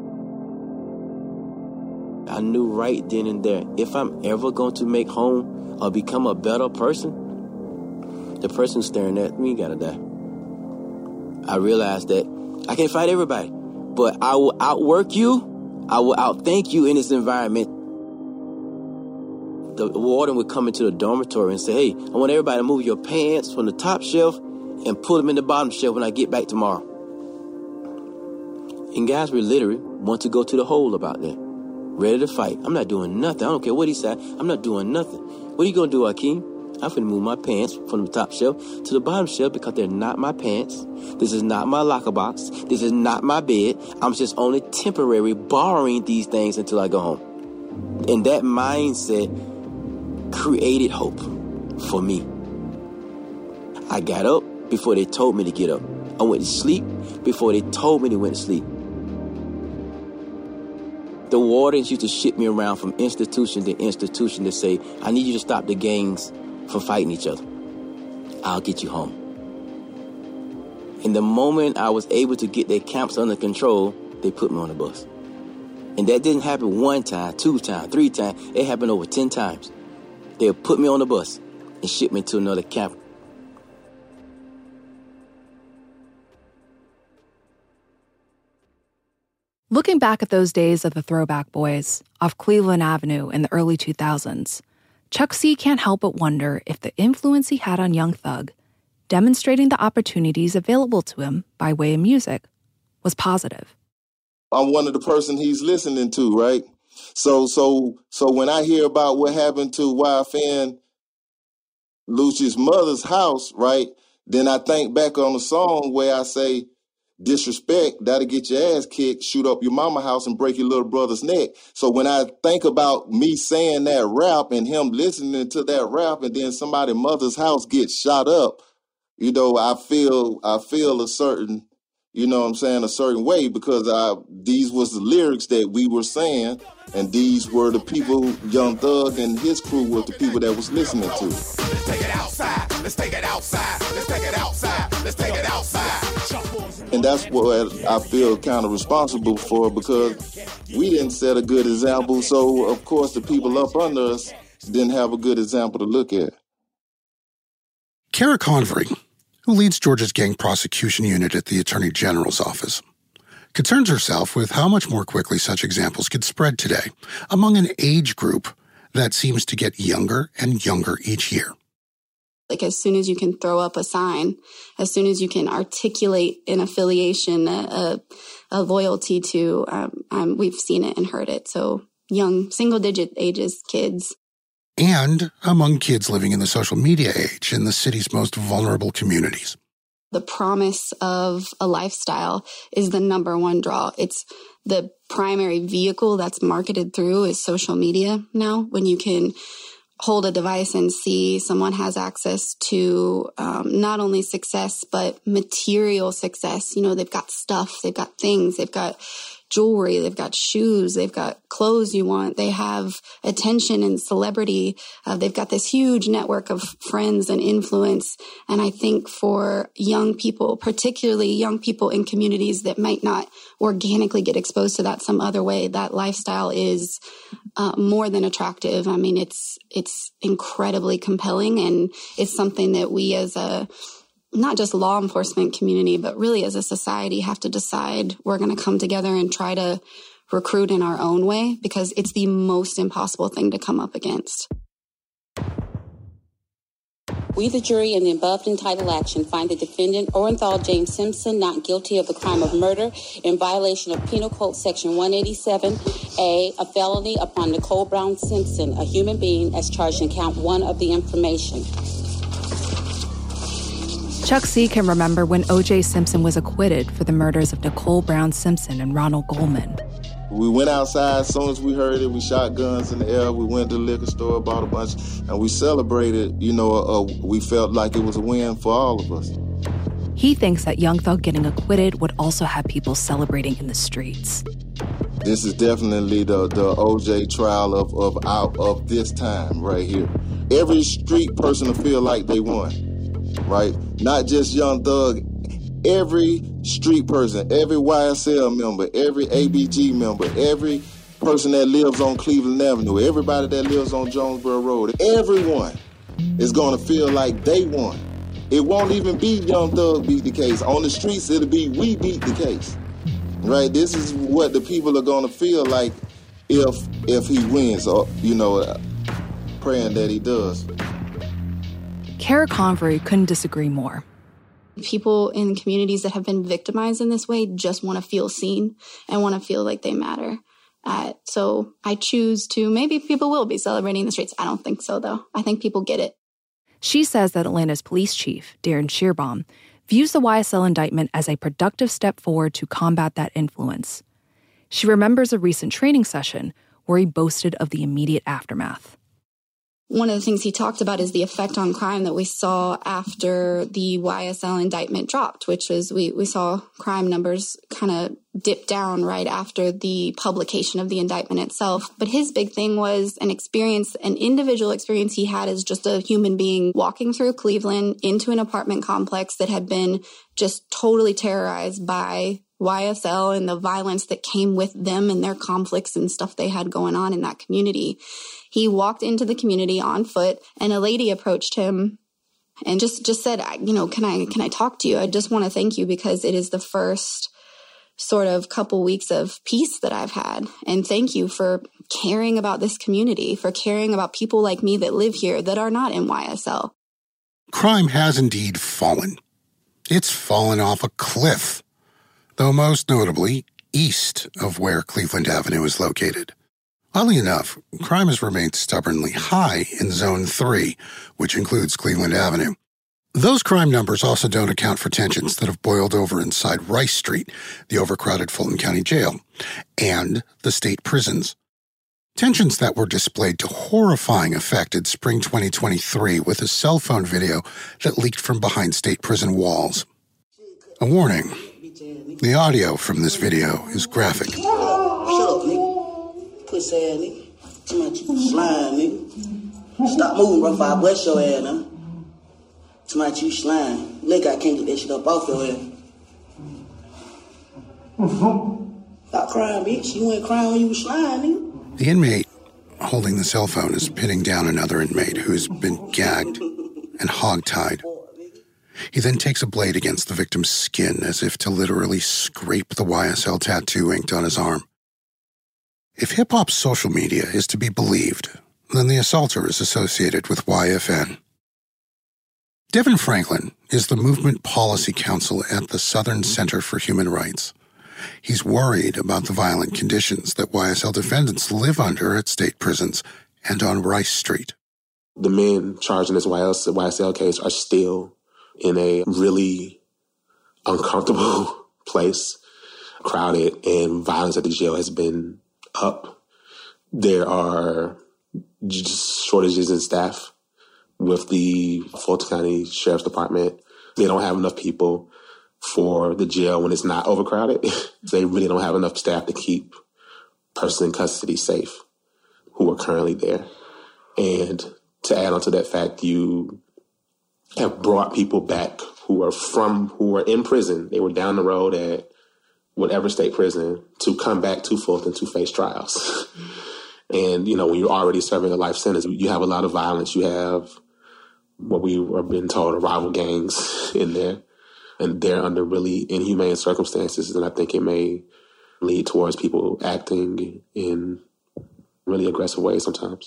I knew right then and there, if I'm ever going to make home or become a better person, the person staring at me gotta die. I realized that I can't fight everybody, but I will outwork you, I will outthink you in this environment. The warden would come into the dormitory and say, hey, I want everybody to move your pants from the top shelf and put them in the bottom shelf when I get back tomorrow. And guys would literally want to go to the hole about that. ready to fight. I'm not doing nothing. I don't care what he said. I'm not doing nothing. What are you going to do, Hakeem? I'm finna move my pants from the top shelf to the bottom shelf because they're not my pants. This is not my locker box. This is not my bed. I'm just only temporary borrowing these things until I go home. And that mindset created hope for me. I got up before they told me to get up. I went to sleep before they told me to went to sleep. The wardens used to ship me around from institution to institution to say, I need you to stop the gangs from fighting each other. I'll get you home. And the moment I was able to get their camps under control, they put me on the bus. And that didn't happen 1 time, 2 times, 3 times. It happened over 10 times. They would put me on the bus and ship me to another camp. Looking back at those days of the Throwback Boys off Cleveland Avenue in the early 2000s, Chuck C can't help but wonder if the influence he had on Young Thug, demonstrating the opportunities available to him by way of music, was positive. I'm one of the person he's listening to, right? So when I hear about what happened to YFN Lucci's mother's house, right, then I think back on the song where I say, disrespect, that'll get your ass kicked, shoot up your mama house and break your little brother's neck. So when I think about me saying that rap and him listening to that rap and then somebody's mother's house gets shot up, you know, I feel a certain, you know what I'm saying, a certain way because these was the lyrics that we were saying and these were the people, Young Thug and his crew was the people that was listening to. Let's take it outside, let's take it outside, let's take it outside, let's take it outside. And that's what I feel kind of responsible for because we didn't set a good example. So, of course, the people up under us didn't have a good example to look at. Kara Convery, who leads Georgia's gang prosecution unit at the Attorney General's office, concerns herself with how much more quickly such examples could spread today among an age group that seems to get younger and younger each year. Like as soon as you can throw up a sign, as soon as you can articulate an affiliation, a loyalty to, we've seen it and heard it. So young, single-digit ages, kids. And among kids living in the social media age in the city's most vulnerable communities. The promise of a lifestyle is the number one draw. It's the primary vehicle that's marketed through is social media now, when you can hold a device and see someone has access to not only success, but material success. You know, they've got stuff, they've got things, they've got jewelry, they've got shoes, they've got clothes you want, they have attention and celebrity. They've got this huge network of friends and influence. And I think for young people, particularly young people in communities that might not organically get exposed to that some other way, that lifestyle is more than attractive. I mean, it's incredibly compelling, and it's something that we as a not just law enforcement community, but really as a society have to decide we're going to come together and try to recruit in our own way, because it's the most impossible thing to come up against. We, the jury, in the above entitled action, find the defendant, Orenthal James Simpson, not guilty of the crime of murder in violation of Penal Code Section 187A, a felony upon Nicole Brown Simpson, a human being, as charged in count 1 of the information. Chuck C can remember when O.J. Simpson was acquitted for the murders of Nicole Brown Simpson and Ronald Goldman. We went outside as soon as we heard it. We shot guns in the air. We went to the liquor store, bought a bunch, and we celebrated. You know, we felt like it was a win for all of us. He thinks that Young Thug getting acquitted would also have people celebrating in the streets. This is definitely the O.J. trial of this time right here. Every street person will feel like they won, right? Not just Young Thug. Every street person, every YSL member, every ABG member, every person that lives on Cleveland Avenue, everybody that lives on Jonesboro Road, everyone is going to feel like they won. It won't even be Young Thug beat the case. On the streets, it'll be we beat the case. Right? This is what the people are going to feel like if he wins, or, you know, praying that he does. Kara Convery couldn't disagree more. People in communities that have been victimized in this way just want to feel seen and want to feel like they matter. So I choose to, maybe people will be celebrating the streets. I don't think so, though. I think people get it. She says that Atlanta's police chief, Darren Shearbaum, views the YSL indictment as a productive step forward to combat that influence. She remembers a recent training session where he boasted of the immediate aftermath. One of the things he talked about is the effect on crime that we saw after the YSL indictment dropped, which was we saw crime numbers kind of dip down right after the publication of the indictment itself. But his big thing was an individual experience he had as just a human being walking through Cleveland into an apartment complex that had been just totally terrorized by YSL and the violence that came with them and their conflicts and stuff they had going on in that community. He walked into the community on foot, and a lady approached him and just said, can I talk to you? I just want to thank you because it is the first sort of couple weeks of peace that I've had. And thank you for caring about this community, for caring about people like me that live here that are not in YSL. Crime has indeed fallen. It's fallen off a cliff, though most notably east of where Cleveland Avenue is located. Oddly enough, crime has remained stubbornly high in Zone 3, which includes Cleveland Avenue. Those crime numbers also don't account for tensions that have boiled over inside Rice Street, the overcrowded Fulton County Jail, and the state prisons. Tensions that were displayed to horrifying effect in spring 2023 with a cell phone video that leaked from behind state prison walls. A warning, the audio from this video is graphic. Shut up, nigga. Pussy ass nigga. Too much you slime, nigga. Stop moving, bro, before I bless your ass, now. Too much you slime. Look, I can't get that shit up off your ass. Stop crying, bitch. You ain't crying when you was slime, nigga. The inmate holding the cell phone is pinning down another inmate who's been gagged and hogtied. He then takes a blade against the victim's skin as if to literally scrape the YSL tattoo inked on his arm. If hip-hop's social media is to be believed, then the assaulter is associated with YFN. Devin Franklin is the Movement Policy Counsel at the Southern Center for Human Rights. He's worried about the violent conditions that YSL defendants live under at state prisons and on Rice Street. The men charged in this YSL case are still in a really uncomfortable place, crowded, and violence at the jail has been up. There are just shortages in staff with the Fulton County Sheriff's Department. They don't have enough people for the jail when it's not overcrowded. They really don't have enough staff to keep persons in custody safe who are currently there. And to add on to that fact, you have brought people back who are in prison. They were down the road at whatever state prison to come back to Fulton to face trials. And, when you're already serving a life sentence, you have a lot of violence. You have what we are being told are rival gangs in there. And they're under really inhumane circumstances. And I think it may lead towards people acting in really aggressive ways sometimes.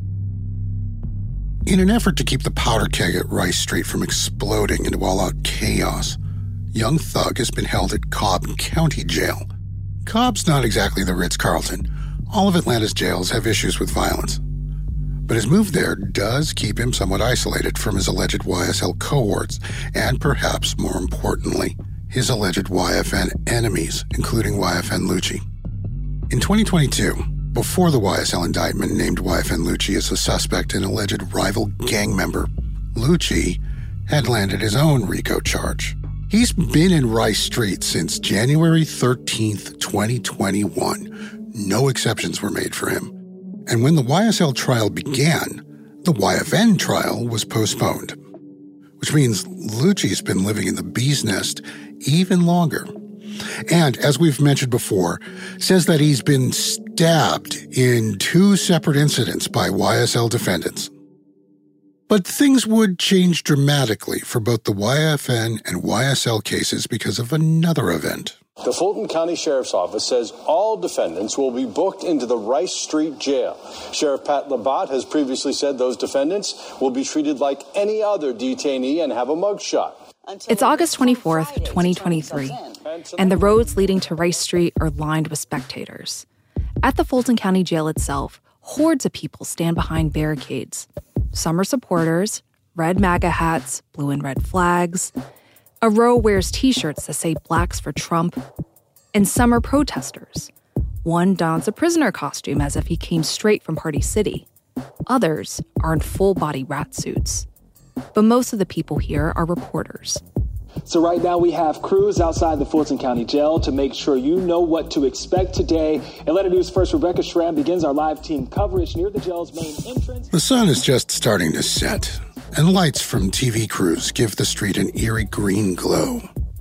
In an effort to keep the powder keg at Rice Street from exploding into all-out chaos, Young Thug has been held at Cobb County Jail. Cobb's not exactly the Ritz-Carlton. All of Atlanta's jails have issues with violence. But his move there does keep him somewhat isolated from his alleged YSL cohorts, and perhaps more importantly, his alleged YFN enemies, including YFN Lucci. In 2022, before the YSL indictment named YFN Lucci as a suspect and alleged rival gang member, Lucci had landed his own RICO charge. He's been in Rice Street since January 13th, 2021. No exceptions were made for him. And when the YSL trial began, the YFN trial was postponed, which means Lucci's been living in the bee's nest even longer. And, as we've mentioned before, says that he's been stabbed in 2 separate incidents by YSL defendants. But things would change dramatically for both the YFN and YSL cases because of another event. The Fulton County Sheriff's Office says all defendants will be booked into the Rice Street Jail. Sheriff Pat Labatt has previously said those defendants will be treated like any other detainee and have a mugshot. It's August 24th, 2023, and the roads leading to Rice Street are lined with spectators. At the Fulton County Jail itself, hordes of people stand behind barricades. Some are supporters, red MAGA hats, blue and red flags. A row wears T-shirts that say Blacks for Trump. And some are protesters. One dons a prisoner costume as if he came straight from Party City. Others are in full-body rat suits. But most of the people here are reporters. So right now we have crews outside the Fulton County Jail to make sure you know what to expect today. Atlanta News First Rebecca Schramm begins our live team coverage near the jail's main entrance. The sun is just starting to set, and lights from TV crews give the street an eerie green glow.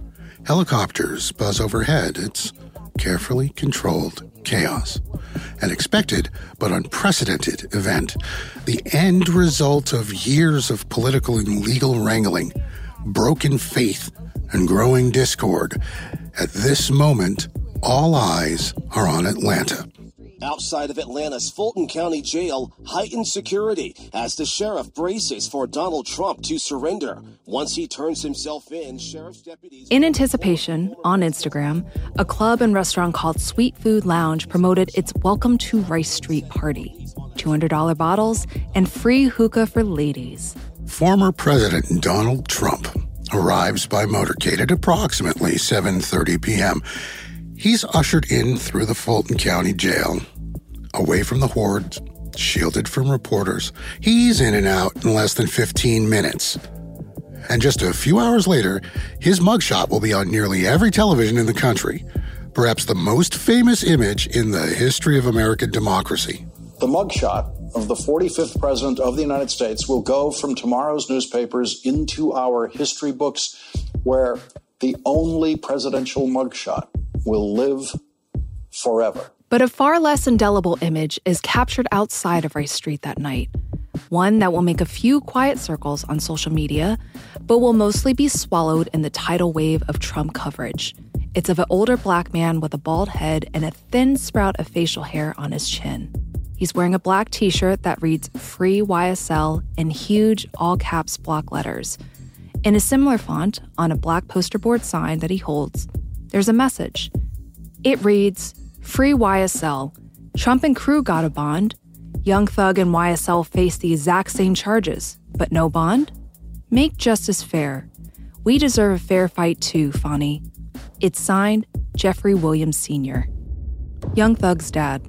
Helicopters buzz overhead. It's carefully controlled chaos. An expected but unprecedented event. The end result of years of political and legal wrangling, broken faith, and growing discord. At this moment, all eyes are on Atlanta. Outside of Atlanta's Fulton County Jail, heightened security as the sheriff braces for Donald Trump to surrender. Once he turns himself in, sheriff's deputies... In anticipation, on Instagram, a club and restaurant called Sweet Food Lounge promoted its Welcome to Rice Street party. $200 bottles and free hookah for ladies. Former President Donald Trump arrives by motorcade at approximately 7:30 p.m. He's ushered in through the Fulton County Jail, away from the hordes, shielded from reporters. He's in and out in less than 15 minutes. And just a few hours later, his mugshot will be on nearly every television in the country, perhaps the most famous image in the history of American democracy. The mugshot of the 45th President of the United States will go from tomorrow's newspapers into our history books, where the only presidential mugshot will live forever. But a far less indelible image is captured outside of Rice Street that night. One that will make a few quiet circles on social media, but will mostly be swallowed in the tidal wave of Trump coverage. It's of an older Black man with a bald head and a thin sprout of facial hair on his chin. He's wearing a black T-shirt that reads Free YSL in huge all-caps block letters. In a similar font, on a black poster board sign that he holds, there's a message. It reads, Free YSL. Trump and crew got a bond. Young Thug and YSL face the exact same charges, but no bond? Make justice fair. We deserve a fair fight too, Fonny. It's signed, Jeffrey Williams Sr., Young Thug's dad.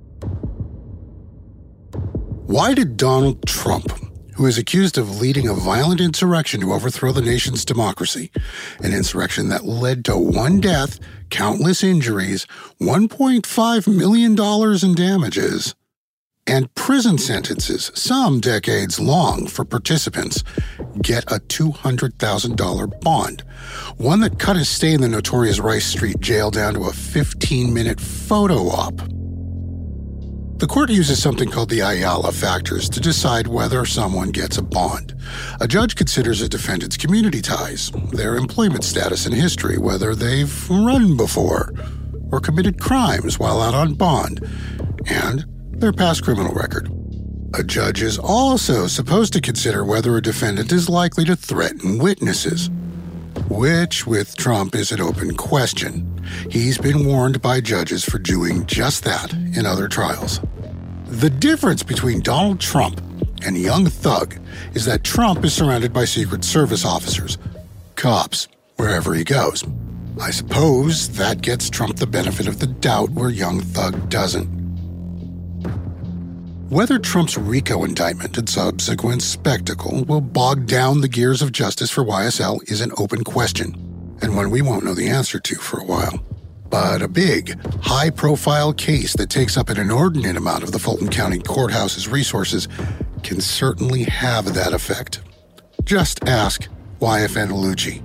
Why did Donald Trump, who is accused of leading a violent insurrection to overthrow the nation's democracy, an insurrection that led to one death, countless injuries, $1.5 million in damages, and prison sentences, some decades long for participants, get a $200,000 bond, one that cut his stay in the notorious Rice Street jail down to a 15-minute photo op? The court uses something called the Ayala factors to decide whether someone gets a bond. A judge considers a defendant's community ties, their employment status and history, whether they've run before or committed crimes while out on bond, and their past criminal record. A judge is also supposed to consider whether a defendant is likely to threaten witnesses, which, with Trump, is an open question. He's been warned by judges for doing just that in other trials. The difference between Donald Trump and Young Thug is that Trump is surrounded by Secret Service officers, cops, wherever he goes. I suppose that gets Trump the benefit of the doubt where Young Thug doesn't. Whether Trump's RICO indictment and subsequent spectacle will bog down the gears of justice for YSL is an open question, and one we won't know the answer to for a while. But a big, high-profile case that takes up an inordinate amount of the Fulton County Courthouse's resources can certainly have that effect. Just ask YFN Lucci.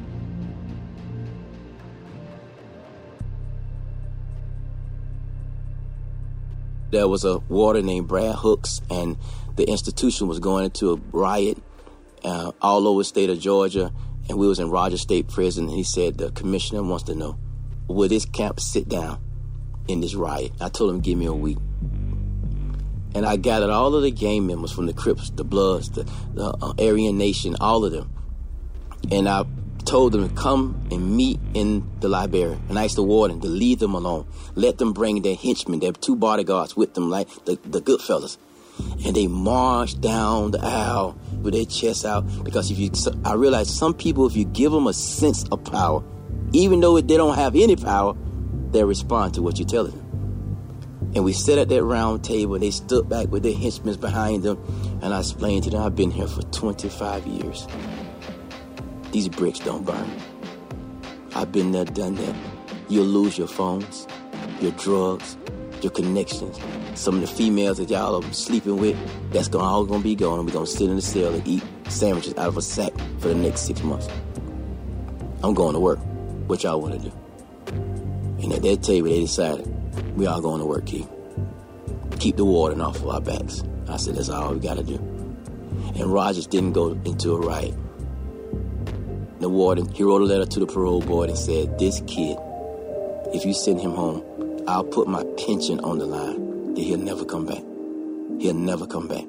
There was a warden named Brad Hooks, and the institution was going into a riot all over the state of Georgia, and we was in Rogers State Prison, and he said the commissioner wants to know, will this camp sit down in this riot? I told him, give me a week. And I gathered all of the gang members from the Crips, the Bloods, the Aryan Nation, all of them. And I told them to come and meet in the library, and asked the warden to leave them alone. Let them bring their henchmen, their 2 bodyguards with them, like the good fellas. And they marched down the aisle with their chests out, because I realized some people, if you give them a sense of power, even though they don't have any power, they'll respond to what you're telling them. And we sat at that round table, and they stood back with their henchmen behind them, and I explained to them, I've been here for 25 years. These bricks don't burn. I've been there, done that. You'll lose your phones, your drugs, your connections. Some of the females that y'all are sleeping with, that's all going to be gone. We're going to sit in the cell and eat sandwiches out of a sack for the next 6 months. I'm going to work. What y'all want to do? And at that table, they decided, we all going to work, Keith. Keep the warden off of our backs. I said, that's all we got to do. And Rogers didn't go into a riot. The warden, he wrote a letter to the parole board and said, this kid, if you send him home, I'll put my pension on the line that he'll never come back. He'll never come back.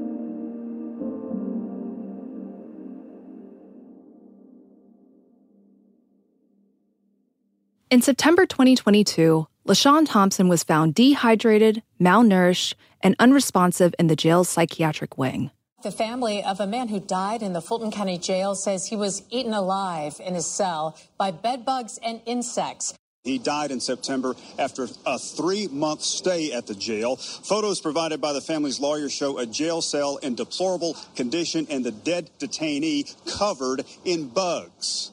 In September 2022, LaShawn Thompson was found dehydrated, malnourished, and unresponsive in the jail's psychiatric wing. The family of a man who died in the Fulton County Jail says he was eaten alive in his cell by bedbugs and insects. He died in September after a 3-month stay at the jail. Photos provided by the family's lawyer show a jail cell in deplorable condition and the dead detainee covered in bugs.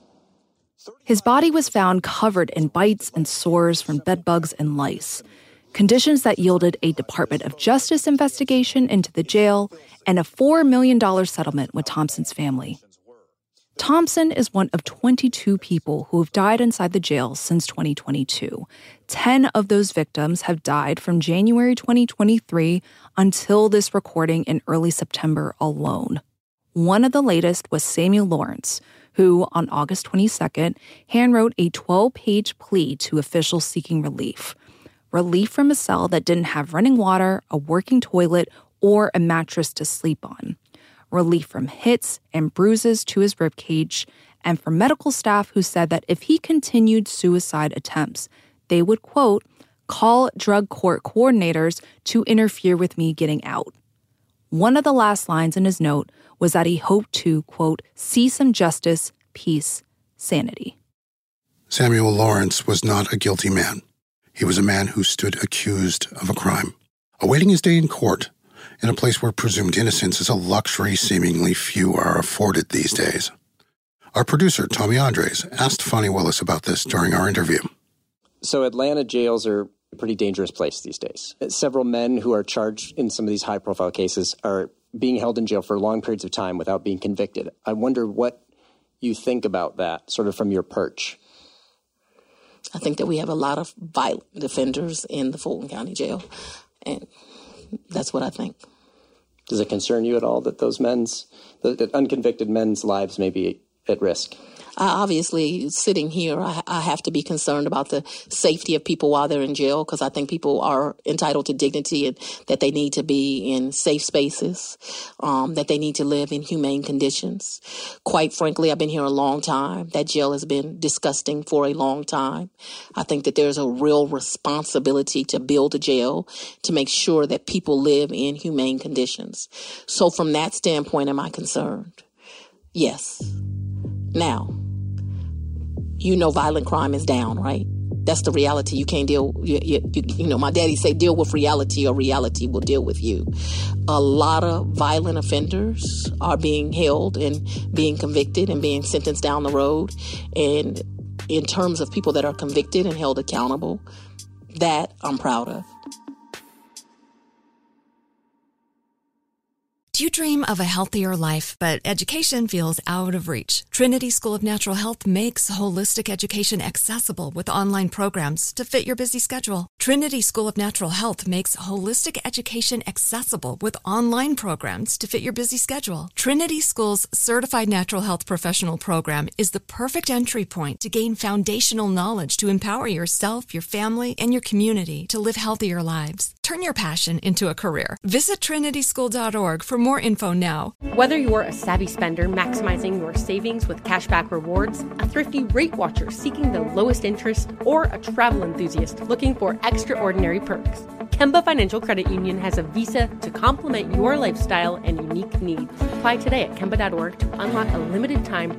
His body was found covered in bites and sores from bedbugs and lice, conditions that yielded a Department of Justice investigation into the jail and a $4 million settlement with Thompson's family. Thompson is one of 22 people who have died inside the jail since 2022. 10 of those victims have died from January 2023 until this recording in early September alone. One of the latest was Samuel Lawrence, who, on August 22nd, handwrote a 12-page plea to officials seeking relief. Relief from a cell that didn't have running water, a working toilet, or a mattress to sleep on. Relief from hits and bruises to his ribcage, and from medical staff who said that if he continued suicide attempts, they would, quote, call drug court coordinators to interfere with me getting out. One of the last lines in his note was that he hoped to, quote, see some justice, peace, sanity. Samuel Lawrence was not a guilty man. He was a man who stood accused of a crime, awaiting his day in court, in a place where presumed innocence is a luxury seemingly few are afforded these days. Our producer, Tommy Andres, asked Fonnie Willis about this during our interview. So Atlanta jails are a pretty dangerous place these days. Several men who are charged in some of these high-profile cases are being held in jail for long periods of time without being convicted. I wonder what you think about that, sort of from your perch. I think that we have a lot of violent offenders in the Fulton County Jail, and that's what I think. Does it concern you at all that that unconvicted men's lives may be at risk? Obviously, sitting here, I have to be concerned about the safety of people while they're in jail, because I think people are entitled to dignity and that they need to be in safe spaces, that they need to live in humane conditions. Quite frankly, I've been here a long time. That jail has been disgusting for a long time. I think that there's a real responsibility to build a jail to make sure that people live in humane conditions. So from that standpoint, am I concerned? Yes. Now, violent crime is down, right? That's the reality. You can't deal, my daddy say, deal with reality or reality will deal with you. A lot of violent offenders are being held and being convicted and being sentenced down the road. And in terms of people that are convicted and held accountable, that I'm proud of. Do you dream of a healthier life, but education feels out of reach? Trinity School of Natural Health makes holistic education accessible with online programs to fit your busy schedule. Trinity School of Natural Health makes holistic education accessible with online programs to fit your busy schedule. Trinity School's Certified Natural Health Professional Program is the perfect entry point to gain foundational knowledge to empower yourself, your family, and your community to live healthier lives. Turn your passion into a career. Visit trinityschool.org for more more info now. Whether you're a savvy spender maximizing your savings with cashback rewards, a thrifty rate watcher seeking the lowest interest, or a travel enthusiast looking for extraordinary perks, Kemba Financial Credit Union has a visa to complement your lifestyle and unique needs. Apply today at Kemba.org to unlock a limited-time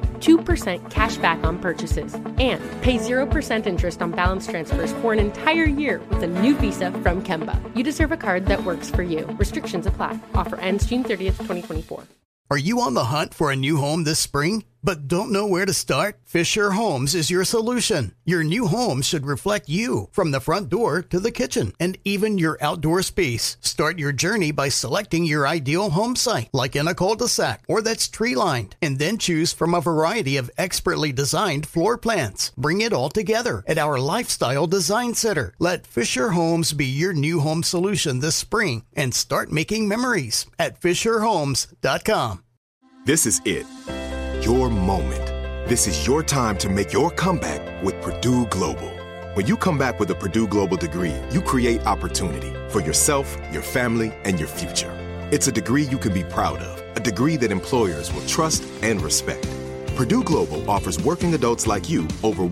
2% cash back on purchases and pay 0% interest on balance transfers for an entire year with a new visa from Kemba. You deserve a card that works for you. Restrictions apply. Offer ends June 30th, 2024. Are you on the hunt for a new home this spring, but don't know where to start? Fisher Homes is your solution. Your new home should reflect you, from the front door to the kitchen, and even your outdoor space. Start your journey by selecting your ideal home site, like in a cul-de-sac or that's tree-lined, and then choose from a variety of expertly designed floor plans. Bring it all together at our Lifestyle Design Center. Let Fisher Homes be your new home solution this spring and start making memories at FisherHomes.com. This is it. Your moment. This is your time to make your comeback with Purdue Global. When you come back with a Purdue Global degree, you create opportunity for yourself, your family, and your future. It's a degree you can be proud of, a degree that employers will trust and respect. Purdue Global offers working adults like you over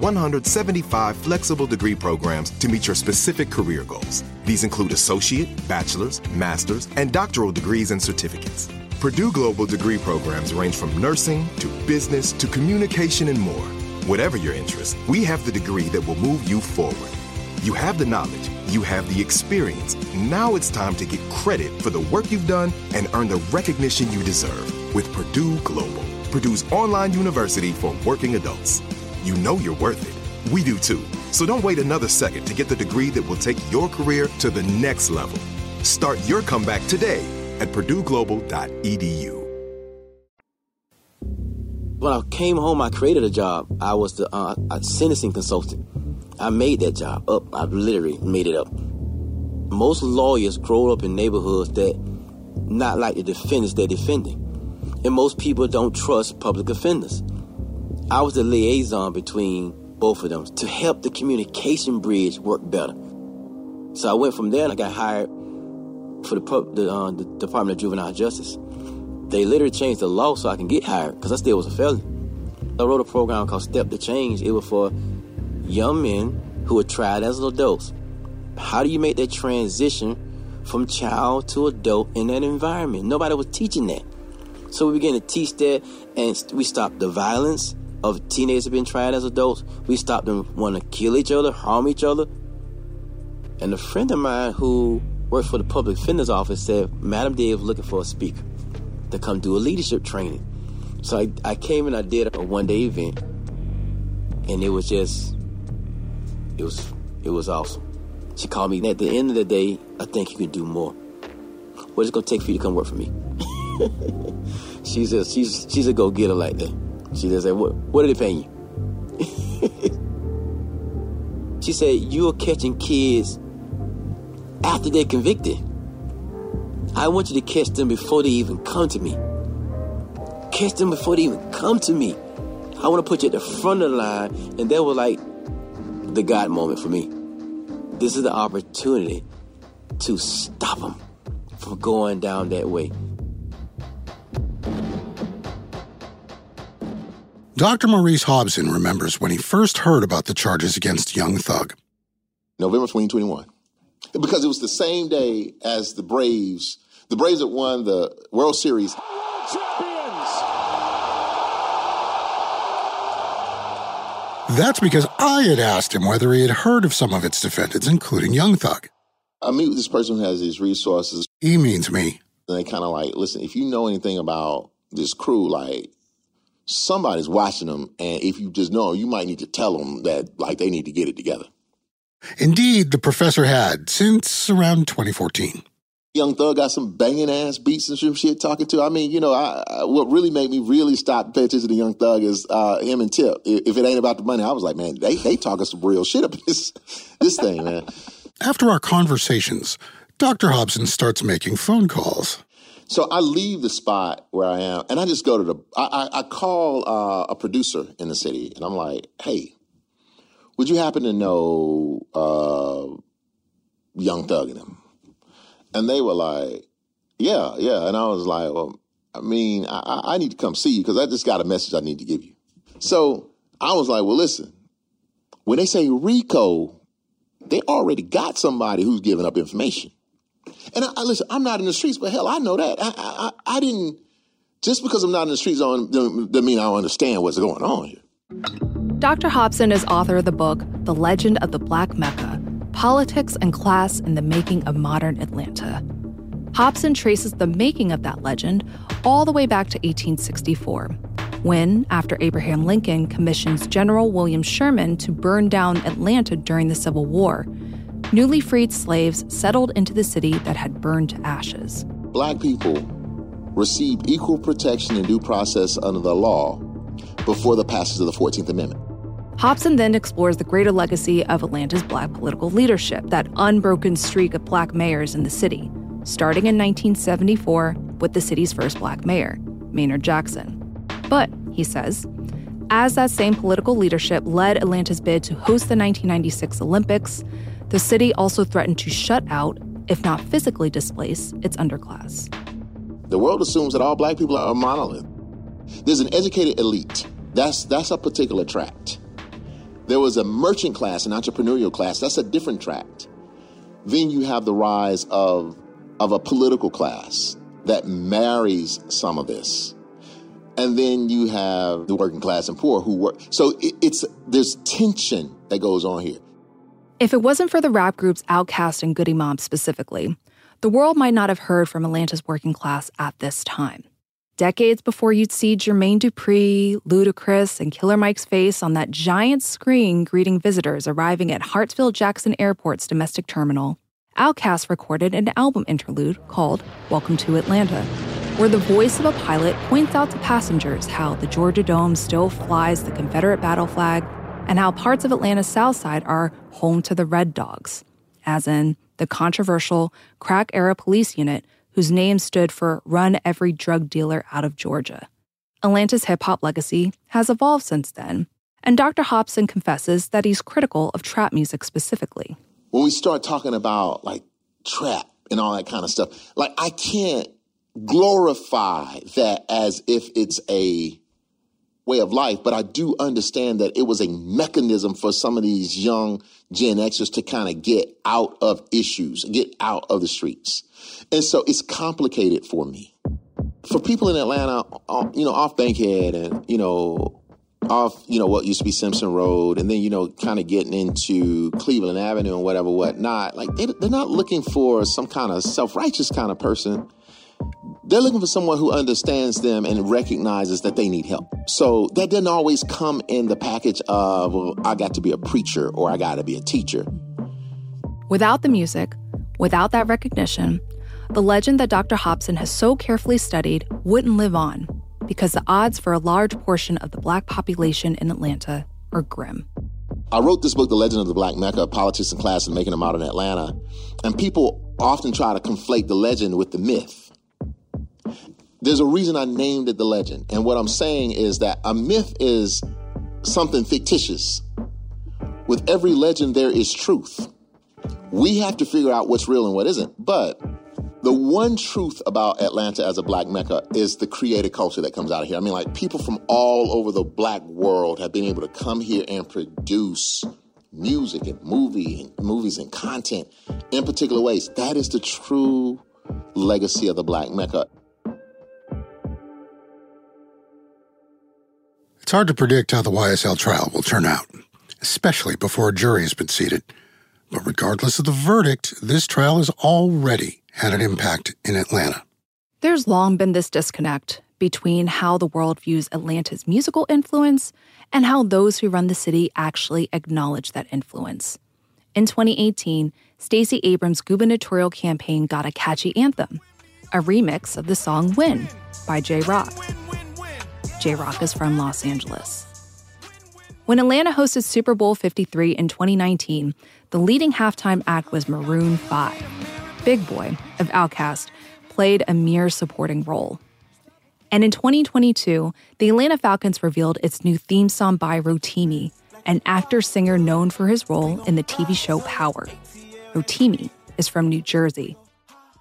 175 flexible degree programs to meet your specific career goals. These include associate, bachelor's, master's, and doctoral degrees and certificates. Purdue Global degree programs range from nursing to business to communication and more. Whatever your interest, we have the degree that will move you forward. You have the knowledge, you have the experience. Now it's time to get credit for the work you've done and earn the recognition you deserve with Purdue Global, Purdue's online university for working adults. You know you're worth it. We do too. So don't wait another second to get the degree that will take your career to the next level. Start your comeback today at purdueglobal.edu. When I came home, I created a job. I was the a sentencing consultant. I made that job up. I literally made it up. Most lawyers grow up in neighborhoods that not like the defendants they're defending. And most people don't trust public offenders. I was the liaison between both of them to help the communication bridge work better. So I went from there and I got hired for the Department of Juvenile Justice. They literally changed the law so I can get hired because I still was a felon. I wrote a program called Step to Change. It was for young men who were tried as adults. How do you make that transition from child to adult in that environment? Nobody was teaching that. So we began to teach that, and we stopped the violence of teenagers being tried as adults. We stopped them wanting to kill each other, harm each other. And a friend of mine who worked for the Public Defender's Office said, Madam Dave was looking for a speaker to come do a leadership training. So I came and I did a one-day event, and it was awesome. She called me, and at the end of the day, I think you can do more. What is it going to take for you to come work for me? She's a go-getter like that. She just said, what are they paying you? She said, you're catching kids after they're convicted. I want you to catch them before they even come to me. Catch them before they even come to me. I want to put you at the front of the line. And that was like the God moment for me. This is the opportunity to stop them from going down that way. Dr. Maurice Hobson remembers when he first heard about the charges against Young Thug. November 2021. Because it was the same day as the Braves that won the World Series. That's because I had asked him whether he had heard of some of its defendants, including Young Thug. I meet with this person who has these resources. He means me. And they kind of like, listen, if you know anything about this crew, like, somebody's watching them, and if you just know, you might need to tell them that, like, they need to get it together. Indeed, the professor had, since around 2014. Young Thug got some banging ass beats and some shit talking to. I mean, you know, what really made me really stop and pay attention to Young Thug is him and Tip. If it ain't about the money, I was like, man, they talking some real shit up in this thing, man. After our conversations, Dr. Hobson starts making phone calls. So I leave the spot where I am, and I just go to I call a producer in the city, and I'm like, hey, would you happen to know Young Thug and him? And they were like, Yeah. And I was like, well, I mean, I need to come see you because I just got a message I need to give you. So I was like, well, listen, when they say RICO, they already got somebody who's giving up information. And listen, I'm not in the streets, but hell, I know that. I didn't, just because I'm not in the streets doesn't mean I don't understand what's going on here. Dr. Hobson is author of the book, The Legend of the Black Mecca, Politics and Class in the Making of Modern Atlanta. Hobson traces the making of that legend all the way back to 1864, when, after Abraham Lincoln commissions General William Sherman to burn down Atlanta during the Civil War, newly freed slaves settled into the city that had burned to ashes. Black people received equal protection and due process under the law before the passage of the 14th Amendment. Hobson then explores the greater legacy of Atlanta's Black political leadership, that unbroken streak of Black mayors in the city, starting in 1974 with the city's first Black mayor, Maynard Jackson. But, he says, as that same political leadership led Atlanta's bid to host the 1996 Olympics, the city also threatened to shut out, if not physically displace, its underclass. The world assumes that all Black people are a monolith. There's an educated elite. That's a particular tract. There was a merchant class, an entrepreneurial class. That's a different tract. Then you have the rise of a political class that marries some of this. And then you have the working class and poor who work. So there's tension that goes on here. If it wasn't for the rap groups Outkast and Goody Mob specifically, the world might not have heard from Atlanta's working class at this time. Decades before you'd see Jermaine Dupri, Ludacris, and Killer Mike's face on that giant screen greeting visitors arriving at Hartsfield-Jackson Airport's domestic terminal, Outkast recorded an album interlude called Welcome to Atlanta, where the voice of a pilot points out to passengers how the Georgia Dome still flies the Confederate battle flag and how parts of Atlanta's South Side are home to the Red Dogs, as in the controversial crack-era police unit whose name stood for Run Every Drug Dealer Out of Georgia. Atlanta's hip-hop legacy has evolved since then, and Dr. Hobson confesses that he's critical of trap music specifically. When we start talking about, like, trap and all that kind of stuff, like, I can't glorify that as if it's a way of life, but I do understand that it was a mechanism for some of these young Gen Xers to kind of get out of issues, get out of the streets. And so it's complicated for me. For people in Atlanta, off Bankhead and, off, what used to be Simpson Road, and then, kind of getting into Cleveland Avenue and whatnot, like they're not looking for some kind of self-righteous kind of person. They're looking for someone who understands them and recognizes that they need help. So that doesn't always come in the package of, well, I got to be a preacher or I got to be a teacher. Without the music, without that recognition, the legend that Dr. Hobson has so carefully studied wouldn't live on, because the odds for a large portion of the Black population in Atlanta are grim. I wrote this book, The Legend of the Black Mecca, Politics and Class in Making of Modern Atlanta, and people often try to conflate the legend with the myth. There's a reason I named it the legend, and what I'm saying is that a myth is something fictitious. With every legend, there is truth. We have to figure out what's real and what isn't, but the one truth about Atlanta as a Black Mecca is the creative culture that comes out of here. I mean, like, people from all over the Black world have been able to come here and produce music and movies and content in particular ways. That is the true legacy of the Black Mecca. It's hard to predict how the YSL trial will turn out, especially before a jury has been seated. But regardless of the verdict, this trial has already had an impact in Atlanta. There's long been this disconnect between how the world views Atlanta's musical influence and how those who run the city actually acknowledge that influence. In 2018, Stacey Abrams' gubernatorial campaign got a catchy anthem, a remix of the song Win by J-Rock. J-Rock is from Los Angeles. When Atlanta hosted Super Bowl 53 in 2019, the leading halftime act was Maroon 5. Big Boy of Outkast played a mere supporting role. And in 2022, the Atlanta Falcons revealed its new theme song by Rotimi, an actor-singer known for his role in the TV show Power. Rotimi is from New Jersey.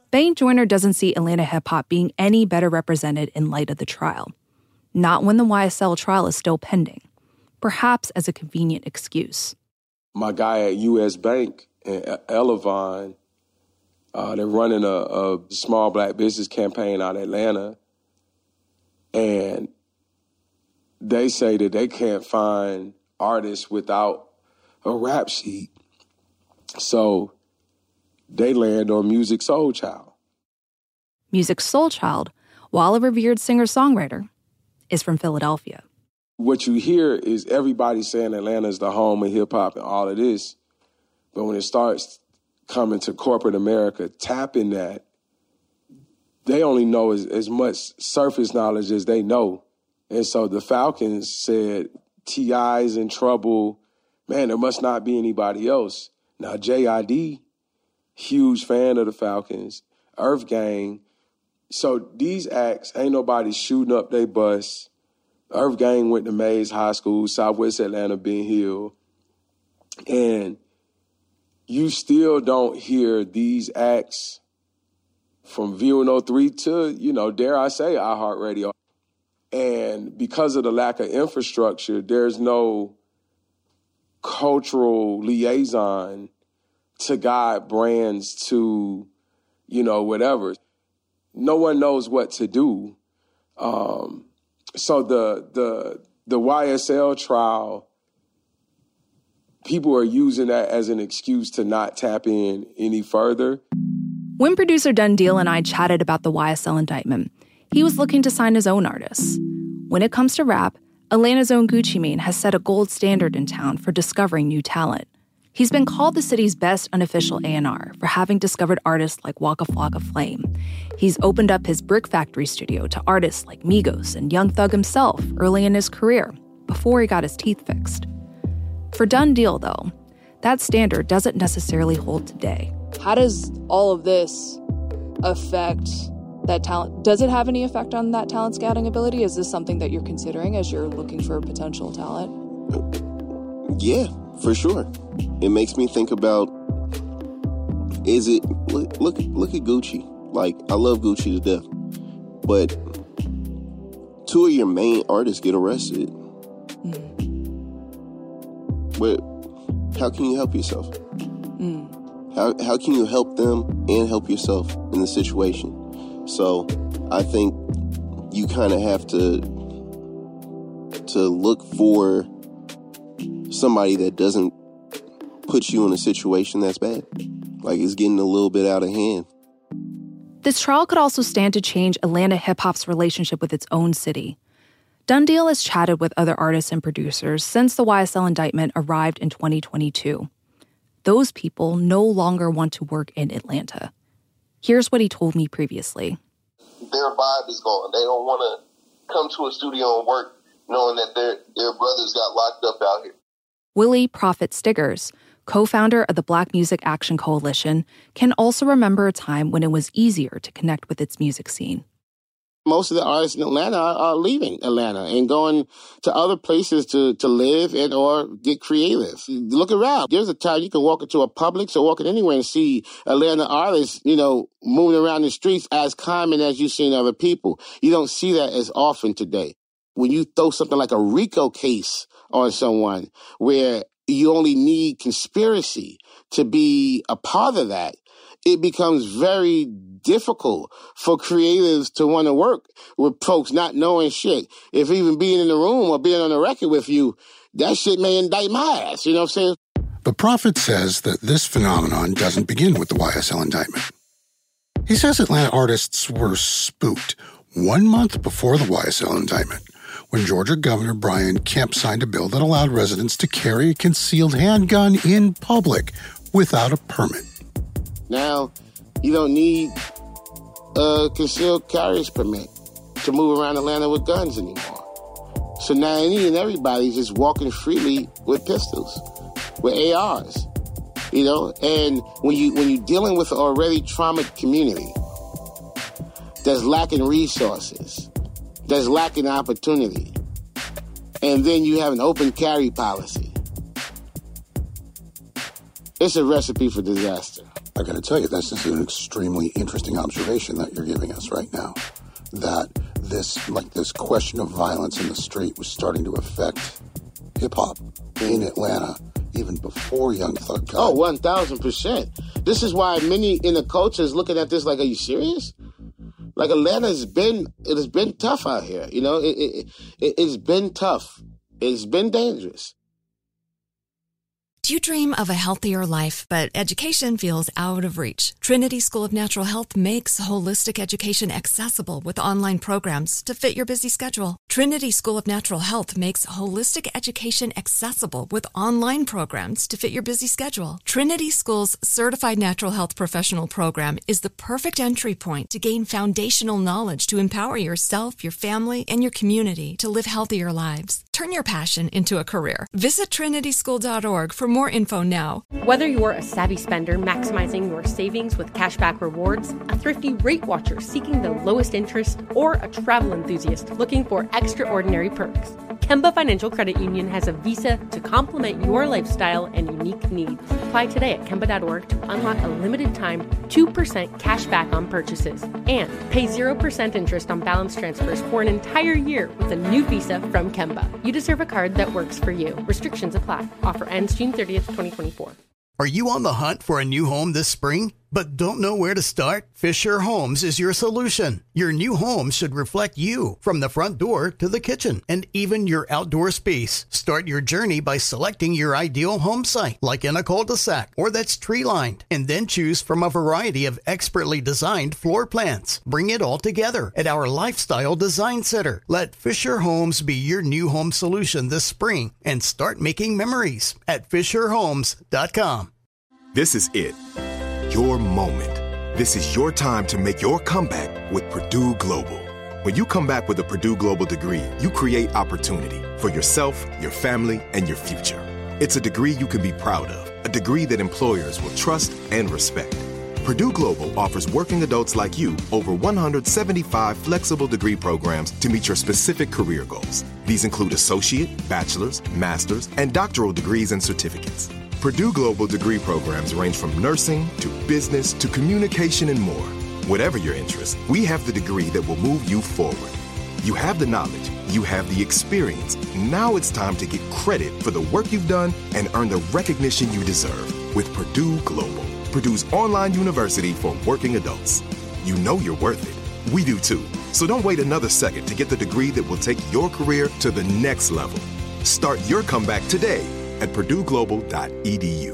Bank Joyner doesn't see Atlanta hip-hop being any better represented in light of the trial. Not when the YSL trial is still pending, perhaps as a convenient excuse. My guy at U.S. Bank and Elevon, they're running a small black business campaign out of Atlanta, and they say that they can't find artists without a rap sheet. So they land on Musiq Soulchild. Musiq Soulchild, while a revered singer-songwriter, is from Philadelphia. What you hear is everybody saying Atlanta is the home of hip-hop and all of this. But when it starts coming to corporate America, tapping that, they only know as much surface knowledge as they know. And so the Falcons said, T.I.'s in trouble. Man, there must not be anybody else. Now, J.I.D., huge fan of the Falcons, Earth Gang. So these acts, ain't nobody shooting up they bus. Earth Gang went to Mays High School, Southwest Atlanta, Ben Hill. And you still don't hear these acts from V103 to, dare I say, iHeartRadio. And because of the lack of infrastructure, there's no cultural liaison to guide brands to, whatever. No one knows what to do. So the YSL trial, people are using that as an excuse to not tap in any further. When producer Done Deal and I chatted about the YSL indictment, he was looking to sign his own artists. When it comes to rap, Atlanta's own Gucci Mane has set a gold standard in town for discovering new talent. He's been called the city's best unofficial A&R for having discovered artists like Waka Flocka Flame. He's opened up his Brick Factory studio to artists like Migos and Young Thug himself early in his career, before he got his teeth fixed. For Done Deal, though, that standard doesn't necessarily hold today. How does all of this affect that talent? Does it have any effect on that talent scouting ability? Is this something that you're considering as you're looking for potential talent? Yeah, for sure. It makes me think about, look at Gucci. Like, I love Gucci to death. But 2 of your main artists get arrested. But how can you help yourself? How can you help them and help yourself in the situation? So I think you kind of have to look for somebody that doesn't put you in a situation that's bad. Like, it's getting a little bit out of hand. This trial could also stand to change Atlanta hip-hop's relationship with its own city. Done Deal has chatted with other artists and producers since the YSL indictment arrived in 2022. Those people no longer want to work in Atlanta. Here's what he told me previously. Their vibe is gone. They don't want to come to a studio and work knowing that their brothers got locked up out here. Willie Prophet Stiggers, co-founder of the Black Music Action Coalition, can also remember a time when it was easier to connect with its music scene. Most of the artists in Atlanta are leaving Atlanta and going to other places to live and or get creative. Look around. There's a time you can walk into a Publix or walk in anywhere and see Atlanta artists, moving around the streets as common as you see in other people. You don't see that as often today. When you throw something like a RICO case on someone where you only need conspiracy to be a part of that, it becomes very difficult for creatives to want to work with folks not knowing shit. If even being in the room or being on the record with you, that shit may indict my ass, you know what I'm saying? But Prophet says that this phenomenon doesn't begin with the YSL indictment. He says Atlanta artists were spooked 1 month before the YSL indictment, when Georgia Governor Brian Kemp signed a bill that allowed residents to carry a concealed handgun in public without a permit. Now, you don't need a concealed carry's permit to move around Atlanta with guns anymore. So now any and everybody's just walking freely with pistols, with ARs, And when you're dealing with an already traumatized community that's lacking resources, that's lacking opportunity, and then you have an open carry policy, it's a recipe for disaster. I got to tell you, this is an extremely interesting observation that you're giving us right now. That this question of violence in the street was starting to affect hip-hop in Atlanta even before Young Thug got. Oh, 1,000%. This is why many in the culture is looking at this like, are you serious? Like, Atlanta has been tough out here. You know, it's been tough. It's been dangerous. Do you dream of a healthier life, but education feels out of reach? Trinity School of Natural Health makes holistic education accessible with online programs to fit your busy schedule. Trinity School of Natural Health makes holistic education accessible with online programs to fit your busy schedule. Trinity School's Certified Natural Health Professional Program is the perfect entry point to gain foundational knowledge to empower yourself, your family, and your community to live healthier lives. Turn your passion into a career. Visit trinityschool.org for more info now. Whether you're a savvy spender maximizing your savings with cashback rewards, a thrifty rate watcher seeking the lowest interest, or a travel enthusiast looking for extraordinary perks, Kemba Financial Credit Union has a visa to complement your lifestyle and unique needs. Apply today at Kemba.org to unlock a limited time 2% cash back on purchases and pay 0% interest on balance transfers for an entire year with a new visa from Kemba. You deserve a card that works for you. Restrictions apply. Offer ends June 30th, 2024. Are you on the hunt for a new home this spring, but don't know where to start? Fisher Homes is your solution. Your new home should reflect you from the front door to the kitchen and even your outdoor space. Start your journey by selecting your ideal home site, like in a cul-de-sac or that's tree-lined, and then choose from a variety of expertly designed floor plans. Bring it all together at our Lifestyle Design Center. Let Fisher Homes be your new home solution this spring and start making memories at FisherHomes.com. This is it. Your moment. This is your time to make your comeback with Purdue Global. When you come back with a Purdue Global degree, you create opportunity for yourself, your family, and your future. It's a degree you can be proud of, a degree that employers will trust and respect. Purdue Global offers working adults like you over 175 flexible degree programs to meet your specific career goals. These include associate, bachelor's, master's, and doctoral degrees and certificates. Purdue Global degree programs range from nursing to business to communication and more. Whatever your interest, we have the degree that will move you forward. You have the knowledge, you have the experience. Now it's time to get credit for the work you've done and earn the recognition you deserve with Purdue Global, Purdue's online university for working adults. You know you're worth it. We do too. So don't wait another second to get the degree that will take your career to the next level. Start your comeback today at purdueglobal.edu.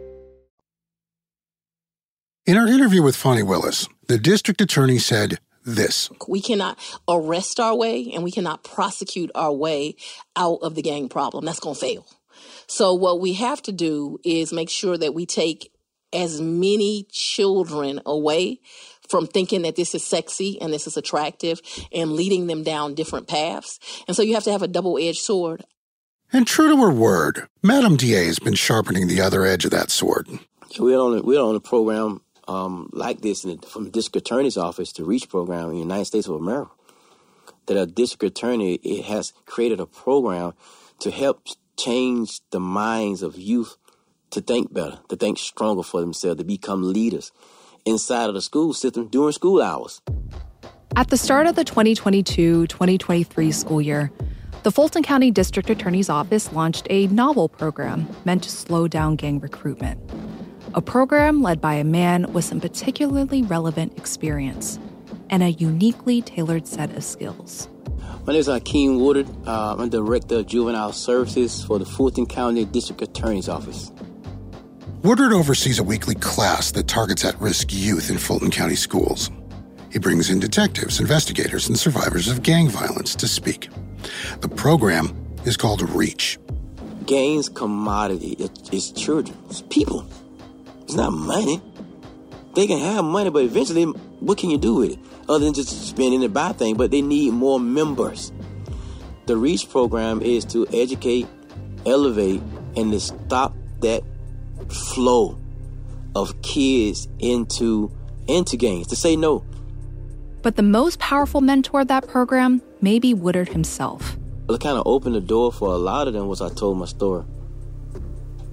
In our interview with Fonnie Willis, the district attorney said this. We cannot arrest our way and we cannot prosecute our way out of the gang problem. That's going to fail. So what we have to do is make sure that we take as many children away from thinking that this is sexy and this is attractive and leading them down different paths. And so you have to have a double-edged sword. And true to her word, Madam DA has been sharpening the other edge of that sword. We're on a program like this from the district attorney's office to REACH program in the United States of America. That a district attorney has created a program to help change the minds of youth to think better, to think stronger for themselves, to become leaders inside of the school system during school hours. At the start of the 2022-2023 school year, the Fulton County District Attorney's Office launched a novel program meant to slow down gang recruitment. A program led by a man with some particularly relevant experience and a uniquely tailored set of skills. My name is Akeem Woodard. I'm Director of Juvenile Services for the Fulton County District Attorney's Office. Woodard oversees a weekly class that targets at-risk youth in Fulton County schools. He brings in detectives, investigators, and survivors of gang violence to speak. The program is called REACH. Gangs commodity. It's children. It's people. It's not money. They can have money, but eventually, what can you do with it? Other than just spending it, buy things, but they need more members. The REACH program is to educate, elevate, and to stop that flow of kids into gangs, to say no. But the most powerful mentor of that program may be Woodard himself. What kind of opened the door for a lot of them was I told my story.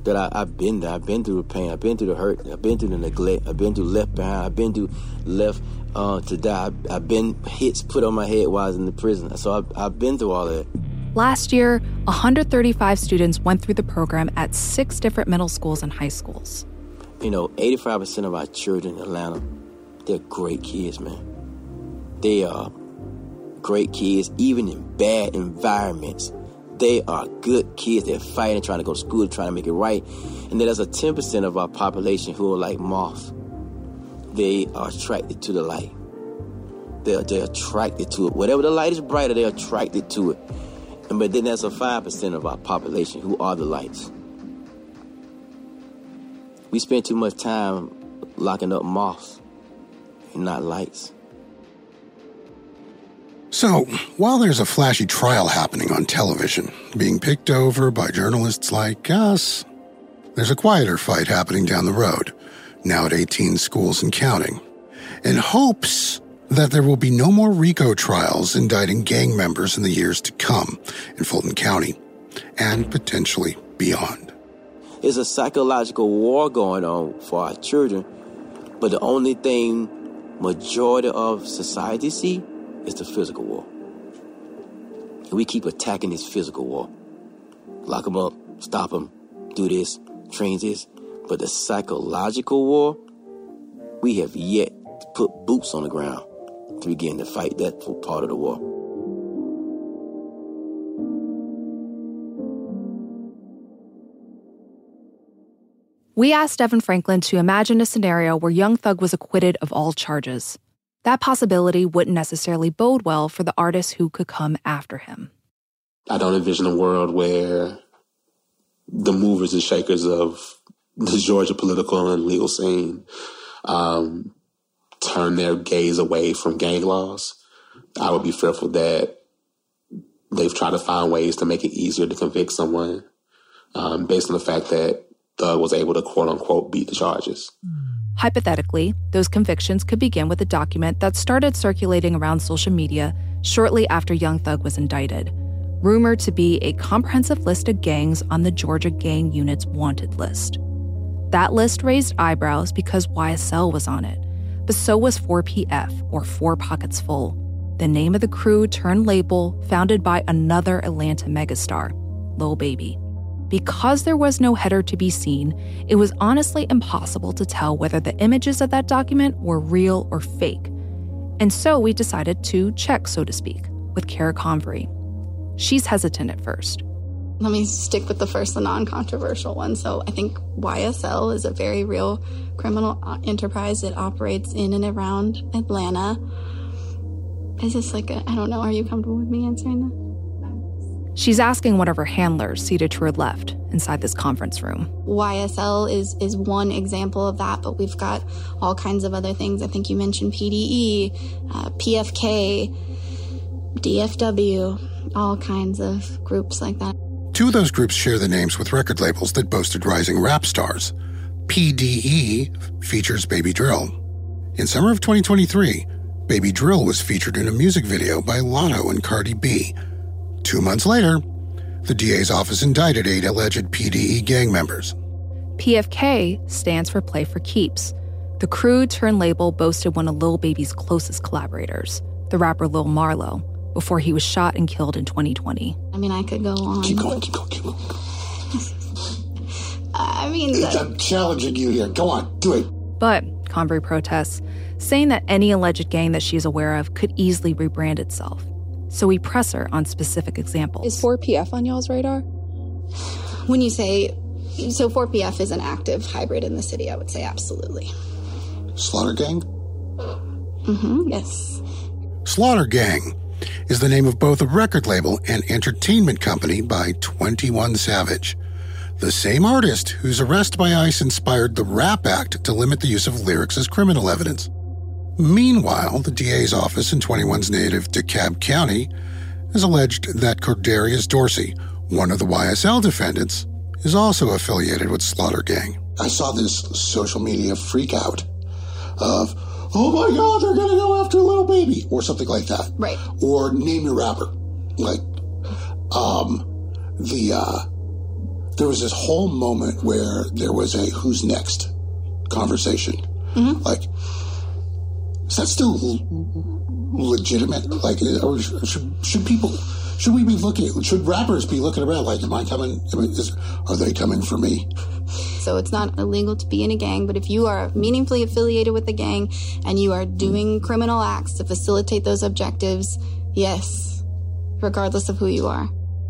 that I've been there. I've been through the pain. I've been through the hurt. I've been through the neglect. I've been through left behind. I've been through left to die. I've been hits put on my head while I was in the prison. So I've been through all that. Last year, 135 students went through the program at 6 different middle schools and high schools. 85% of our children in Atlanta, they're great kids, man. They are great kids, even in bad environments. They are good kids. They're fighting, trying to go to school, trying to make it right. And then there's a 10% of our population who are like moths. They are attracted to the light. They're attracted to it. Whatever the light is brighter, they're attracted to it. But then there's a 5% of our population who are the lights. We spend too much time locking up moths and not lights. So, while there's a flashy trial happening on television, being picked over by journalists like us, there's a quieter fight happening down the road, now at 18 schools and counting, in hopes that there will be no more RICO trials indicting gang members in the years to come in Fulton County, and potentially beyond. There's a psychological war going on for our children, but the only thing majority of society see is the physical war. And we keep attacking this physical war. Lock them up, stop them, do this, train this. But the psychological war, we have yet to put boots on the ground to begin to fight that part of the war. We asked Devin Franklin to imagine a scenario where Young Thug was acquitted of all charges. That possibility wouldn't necessarily bode well for the artists who could come after him. I don't envision a world where the movers and shakers of the Georgia political and legal scene turn their gaze away from gang laws. I would be fearful that they've tried to find ways to make it easier to convict someone based on the fact that Thug was able to, quote-unquote, beat the charges. Hypothetically, those convictions could begin with a document that started circulating around social media shortly after Young Thug was indicted, rumored to be a comprehensive list of gangs on the Georgia Gang Unit's wanted list. That list raised eyebrows because YSL was on it, but so was 4PF, or 4 Pockets Full, the name of the crew turned label founded by another Atlanta megastar, Lil Baby. Because there was no header to be seen, it was honestly impossible to tell whether the images of that document were real or fake. And so we decided to check, so to speak, with Kara Convery. She's hesitant at first. Let me stick with the first, the non-controversial one. So I think YSL is a very real criminal enterprise that operates in and around Atlanta. Is this I don't know, are you comfortable with me answering that? She's asking one of her handlers seated to her left inside this conference room. YSL is one example of that, but we've got all kinds of other things. I think you mentioned PDE, PFK, DFW, all kinds of groups like that. 2 of those groups share the names with record labels that boasted rising rap stars. PDE features Baby Drill. In summer of 2023, Baby Drill was featured in a music video by Lotto and Cardi B. 2 months later, the DA's office indicted 8 alleged PDE gang members. PFK stands for Play for Keeps. The crew turned label boasted one of Lil Baby's closest collaborators, the rapper Lil Marlo, before he was shot and killed in 2020. I mean, I could go on. Keep going. I'm challenging you here. Go on, do it. But Convery protests, saying that any alleged gang that she is aware of could easily rebrand itself. So we press her on specific examples. Is 4PF on y'all's radar? When you say, so 4PF is an active hybrid in the city, I would say absolutely. Slaughter Gang? Yes. Slaughter Gang is the name of both a record label and entertainment company by 21 Savage, the same artist whose arrest by ICE inspired the RAP Act to limit the use of lyrics as criminal evidence. Meanwhile, the DA's office in 21's native DeKalb County has alleged that Cordarius Dorsey, one of the YSL defendants, is also affiliated with Slaughter Gang. I saw this social media freak out of, oh my God, they're going to go after Lil Baby, or something like that. Right. Or name your rapper. Like, there was this whole moment where there was a who's next conversation. Mm-hmm. Like, is that still legitimate? Like, or should we be looking, should rappers be looking around like, am I coming, are they coming for me? So it's not illegal to be in a gang, but if you are meaningfully affiliated with a gang and you are doing criminal acts to facilitate those objectives, yes, regardless of who you are.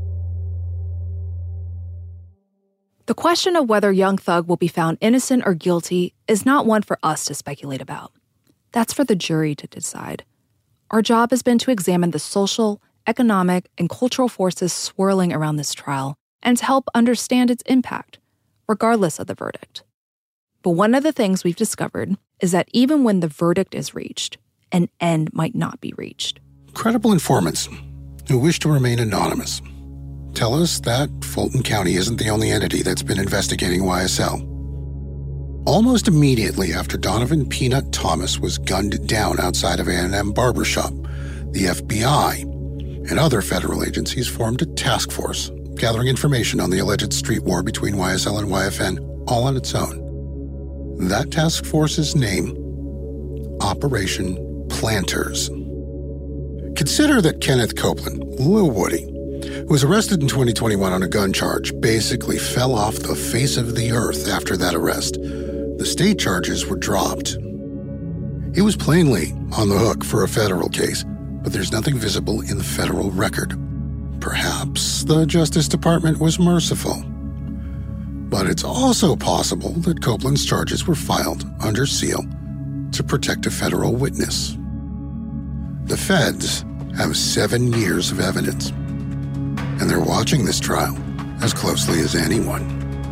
The question of whether Young Thug will be found innocent or guilty is not one for us to speculate about. That's for the jury to decide. Our job has been to examine the social, economic, and cultural forces swirling around this trial and to help understand its impact, regardless of the verdict. But one of the things we've discovered is that even when the verdict is reached, an end might not be reached. Credible informants who wish to remain anonymous tell us that Fulton County isn't the only entity that's been investigating YSL. Almost immediately after Donovan Peanut Thomas was gunned down outside of A&M Barbershop, the FBI and other federal agencies formed a task force gathering information on the alleged street war between YSL and YFN all on its own. That task force's name, Operation Planters. Consider that Kenneth Copeland, Lil Woody, who was arrested in 2021 on a gun charge, basically fell off the face of the earth after that arrest. The state charges were dropped. He was plainly on the hook for a federal case, but there's nothing visible in the federal record. Perhaps the Justice Department was merciful. But it's also possible that Copeland's charges were filed under seal to protect a federal witness. The feds have 7 years of evidence, and they're watching this trial as closely as anyone.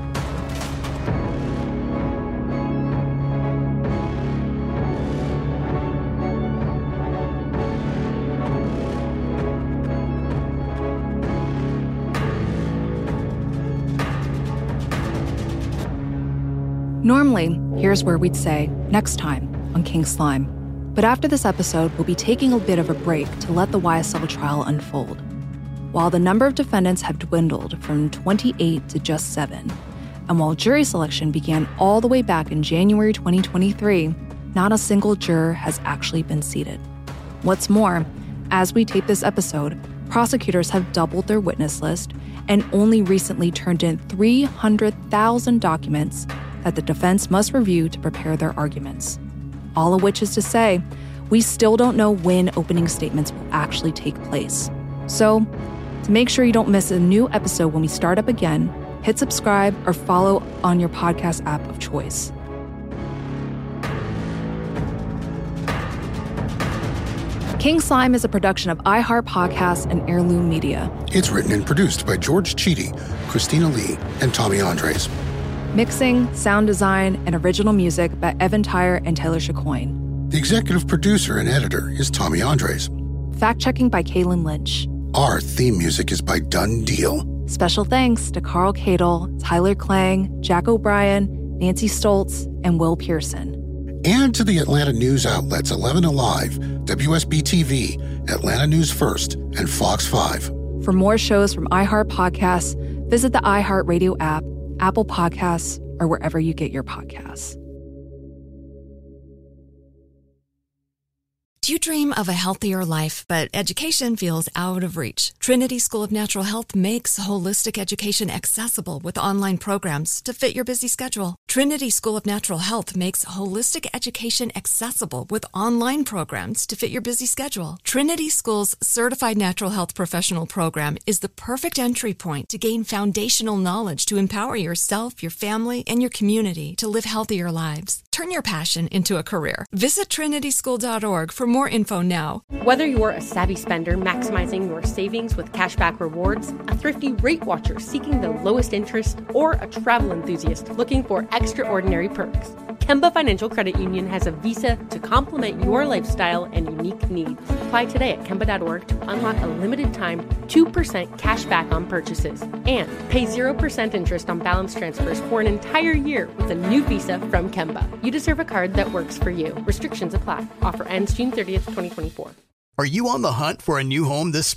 Normally, here's where we'd say, next time on King Slime. But after this episode, we'll be taking a bit of a break to let the YSL trial unfold. While the number of defendants have dwindled from 28 to just 7, and while jury selection began all the way back in January 2023, not a single juror has actually been seated. What's more, as we tape this episode, prosecutors have doubled their witness list and only recently turned in 300,000 documents that the defense must review to prepare their arguments. All of which is to say, we still don't know when opening statements will actually take place. So, to make sure you don't miss a new episode when we start up again, hit subscribe or follow on your podcast app of choice. King Slime is a production of iHeart Podcasts and Heirloom Media. It's written and produced by George Cheedy, Christina Lee, and Tommy Andres. Mixing, sound design, and original music by Evan Tyre and Taylor Chicoine. The executive producer and editor is Tommy Andres. Fact-checking by Kaylin Lynch. Our theme music is by Done Deal. Special thanks to Carl Cadle, Tyler Klang, Jack O'Brien, Nancy Stoltz, and Will Pearson. And to the Atlanta news outlets 11 Alive, WSB-TV, Atlanta News First, and Fox 5. For more shows from iHeart Podcasts, visit the iHeart Radio app, Apple Podcasts, or wherever you get your podcasts. Do you dream of a healthier life, but education feels out of reach? Trinity School of Natural Health makes holistic education accessible with online programs to fit your busy schedule. Trinity School of Natural Health makes holistic education accessible with online programs to fit your busy schedule. Trinity School's Certified Natural Health Professional Program is the perfect entry point to gain foundational knowledge to empower yourself, your family, and your community to live healthier lives. Turn your passion into a career. Visit trinityschool.org for more info now. Whether you're a savvy spender maximizing your savings with cashback rewards, a thrifty rate watcher seeking the lowest interest, or a travel enthusiast looking for extraordinary perks, Kemba Financial Credit Union has a visa to complement your lifestyle and unique needs. Apply today at Kemba.org to unlock a limited-time 2% cash back on purchases and pay 0% interest on balance transfers for an entire year with a new visa from Kemba. You deserve a card that works for you. Restrictions apply. Offer ends June 30th, 2024. Are you on the hunt for a new home this spring?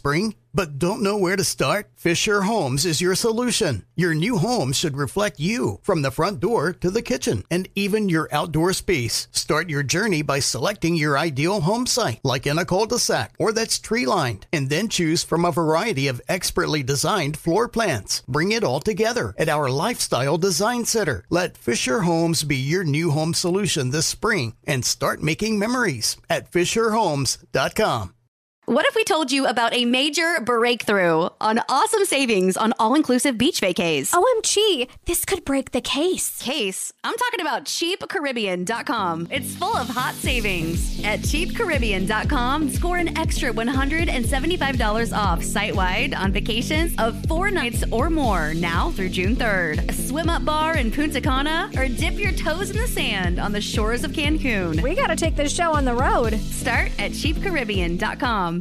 but don't know where to start? Fisher Homes is your solution. Your new home should reflect you from the front door to the kitchen and even your outdoor space. Start your journey by selecting your ideal home site, like in a cul-de-sac or that's tree-lined, and then choose from a variety of expertly designed floor plans. Bring it all together at our Lifestyle Design Center. Let Fisher Homes be your new home solution this spring and start making memories at FisherHomes.com. What if we told you about a major breakthrough on awesome savings on all-inclusive beach vacays? OMG, this could break the case. I'm talking about CheapCaribbean.com. It's full of hot savings. At CheapCaribbean.com, score an extra $175 off site-wide on vacations of 4 nights or more now through June 3rd. A swim-up bar in Punta Cana or dip your toes in the sand on the shores of Cancun. We gotta take this show on the road. Start at CheapCaribbean.com.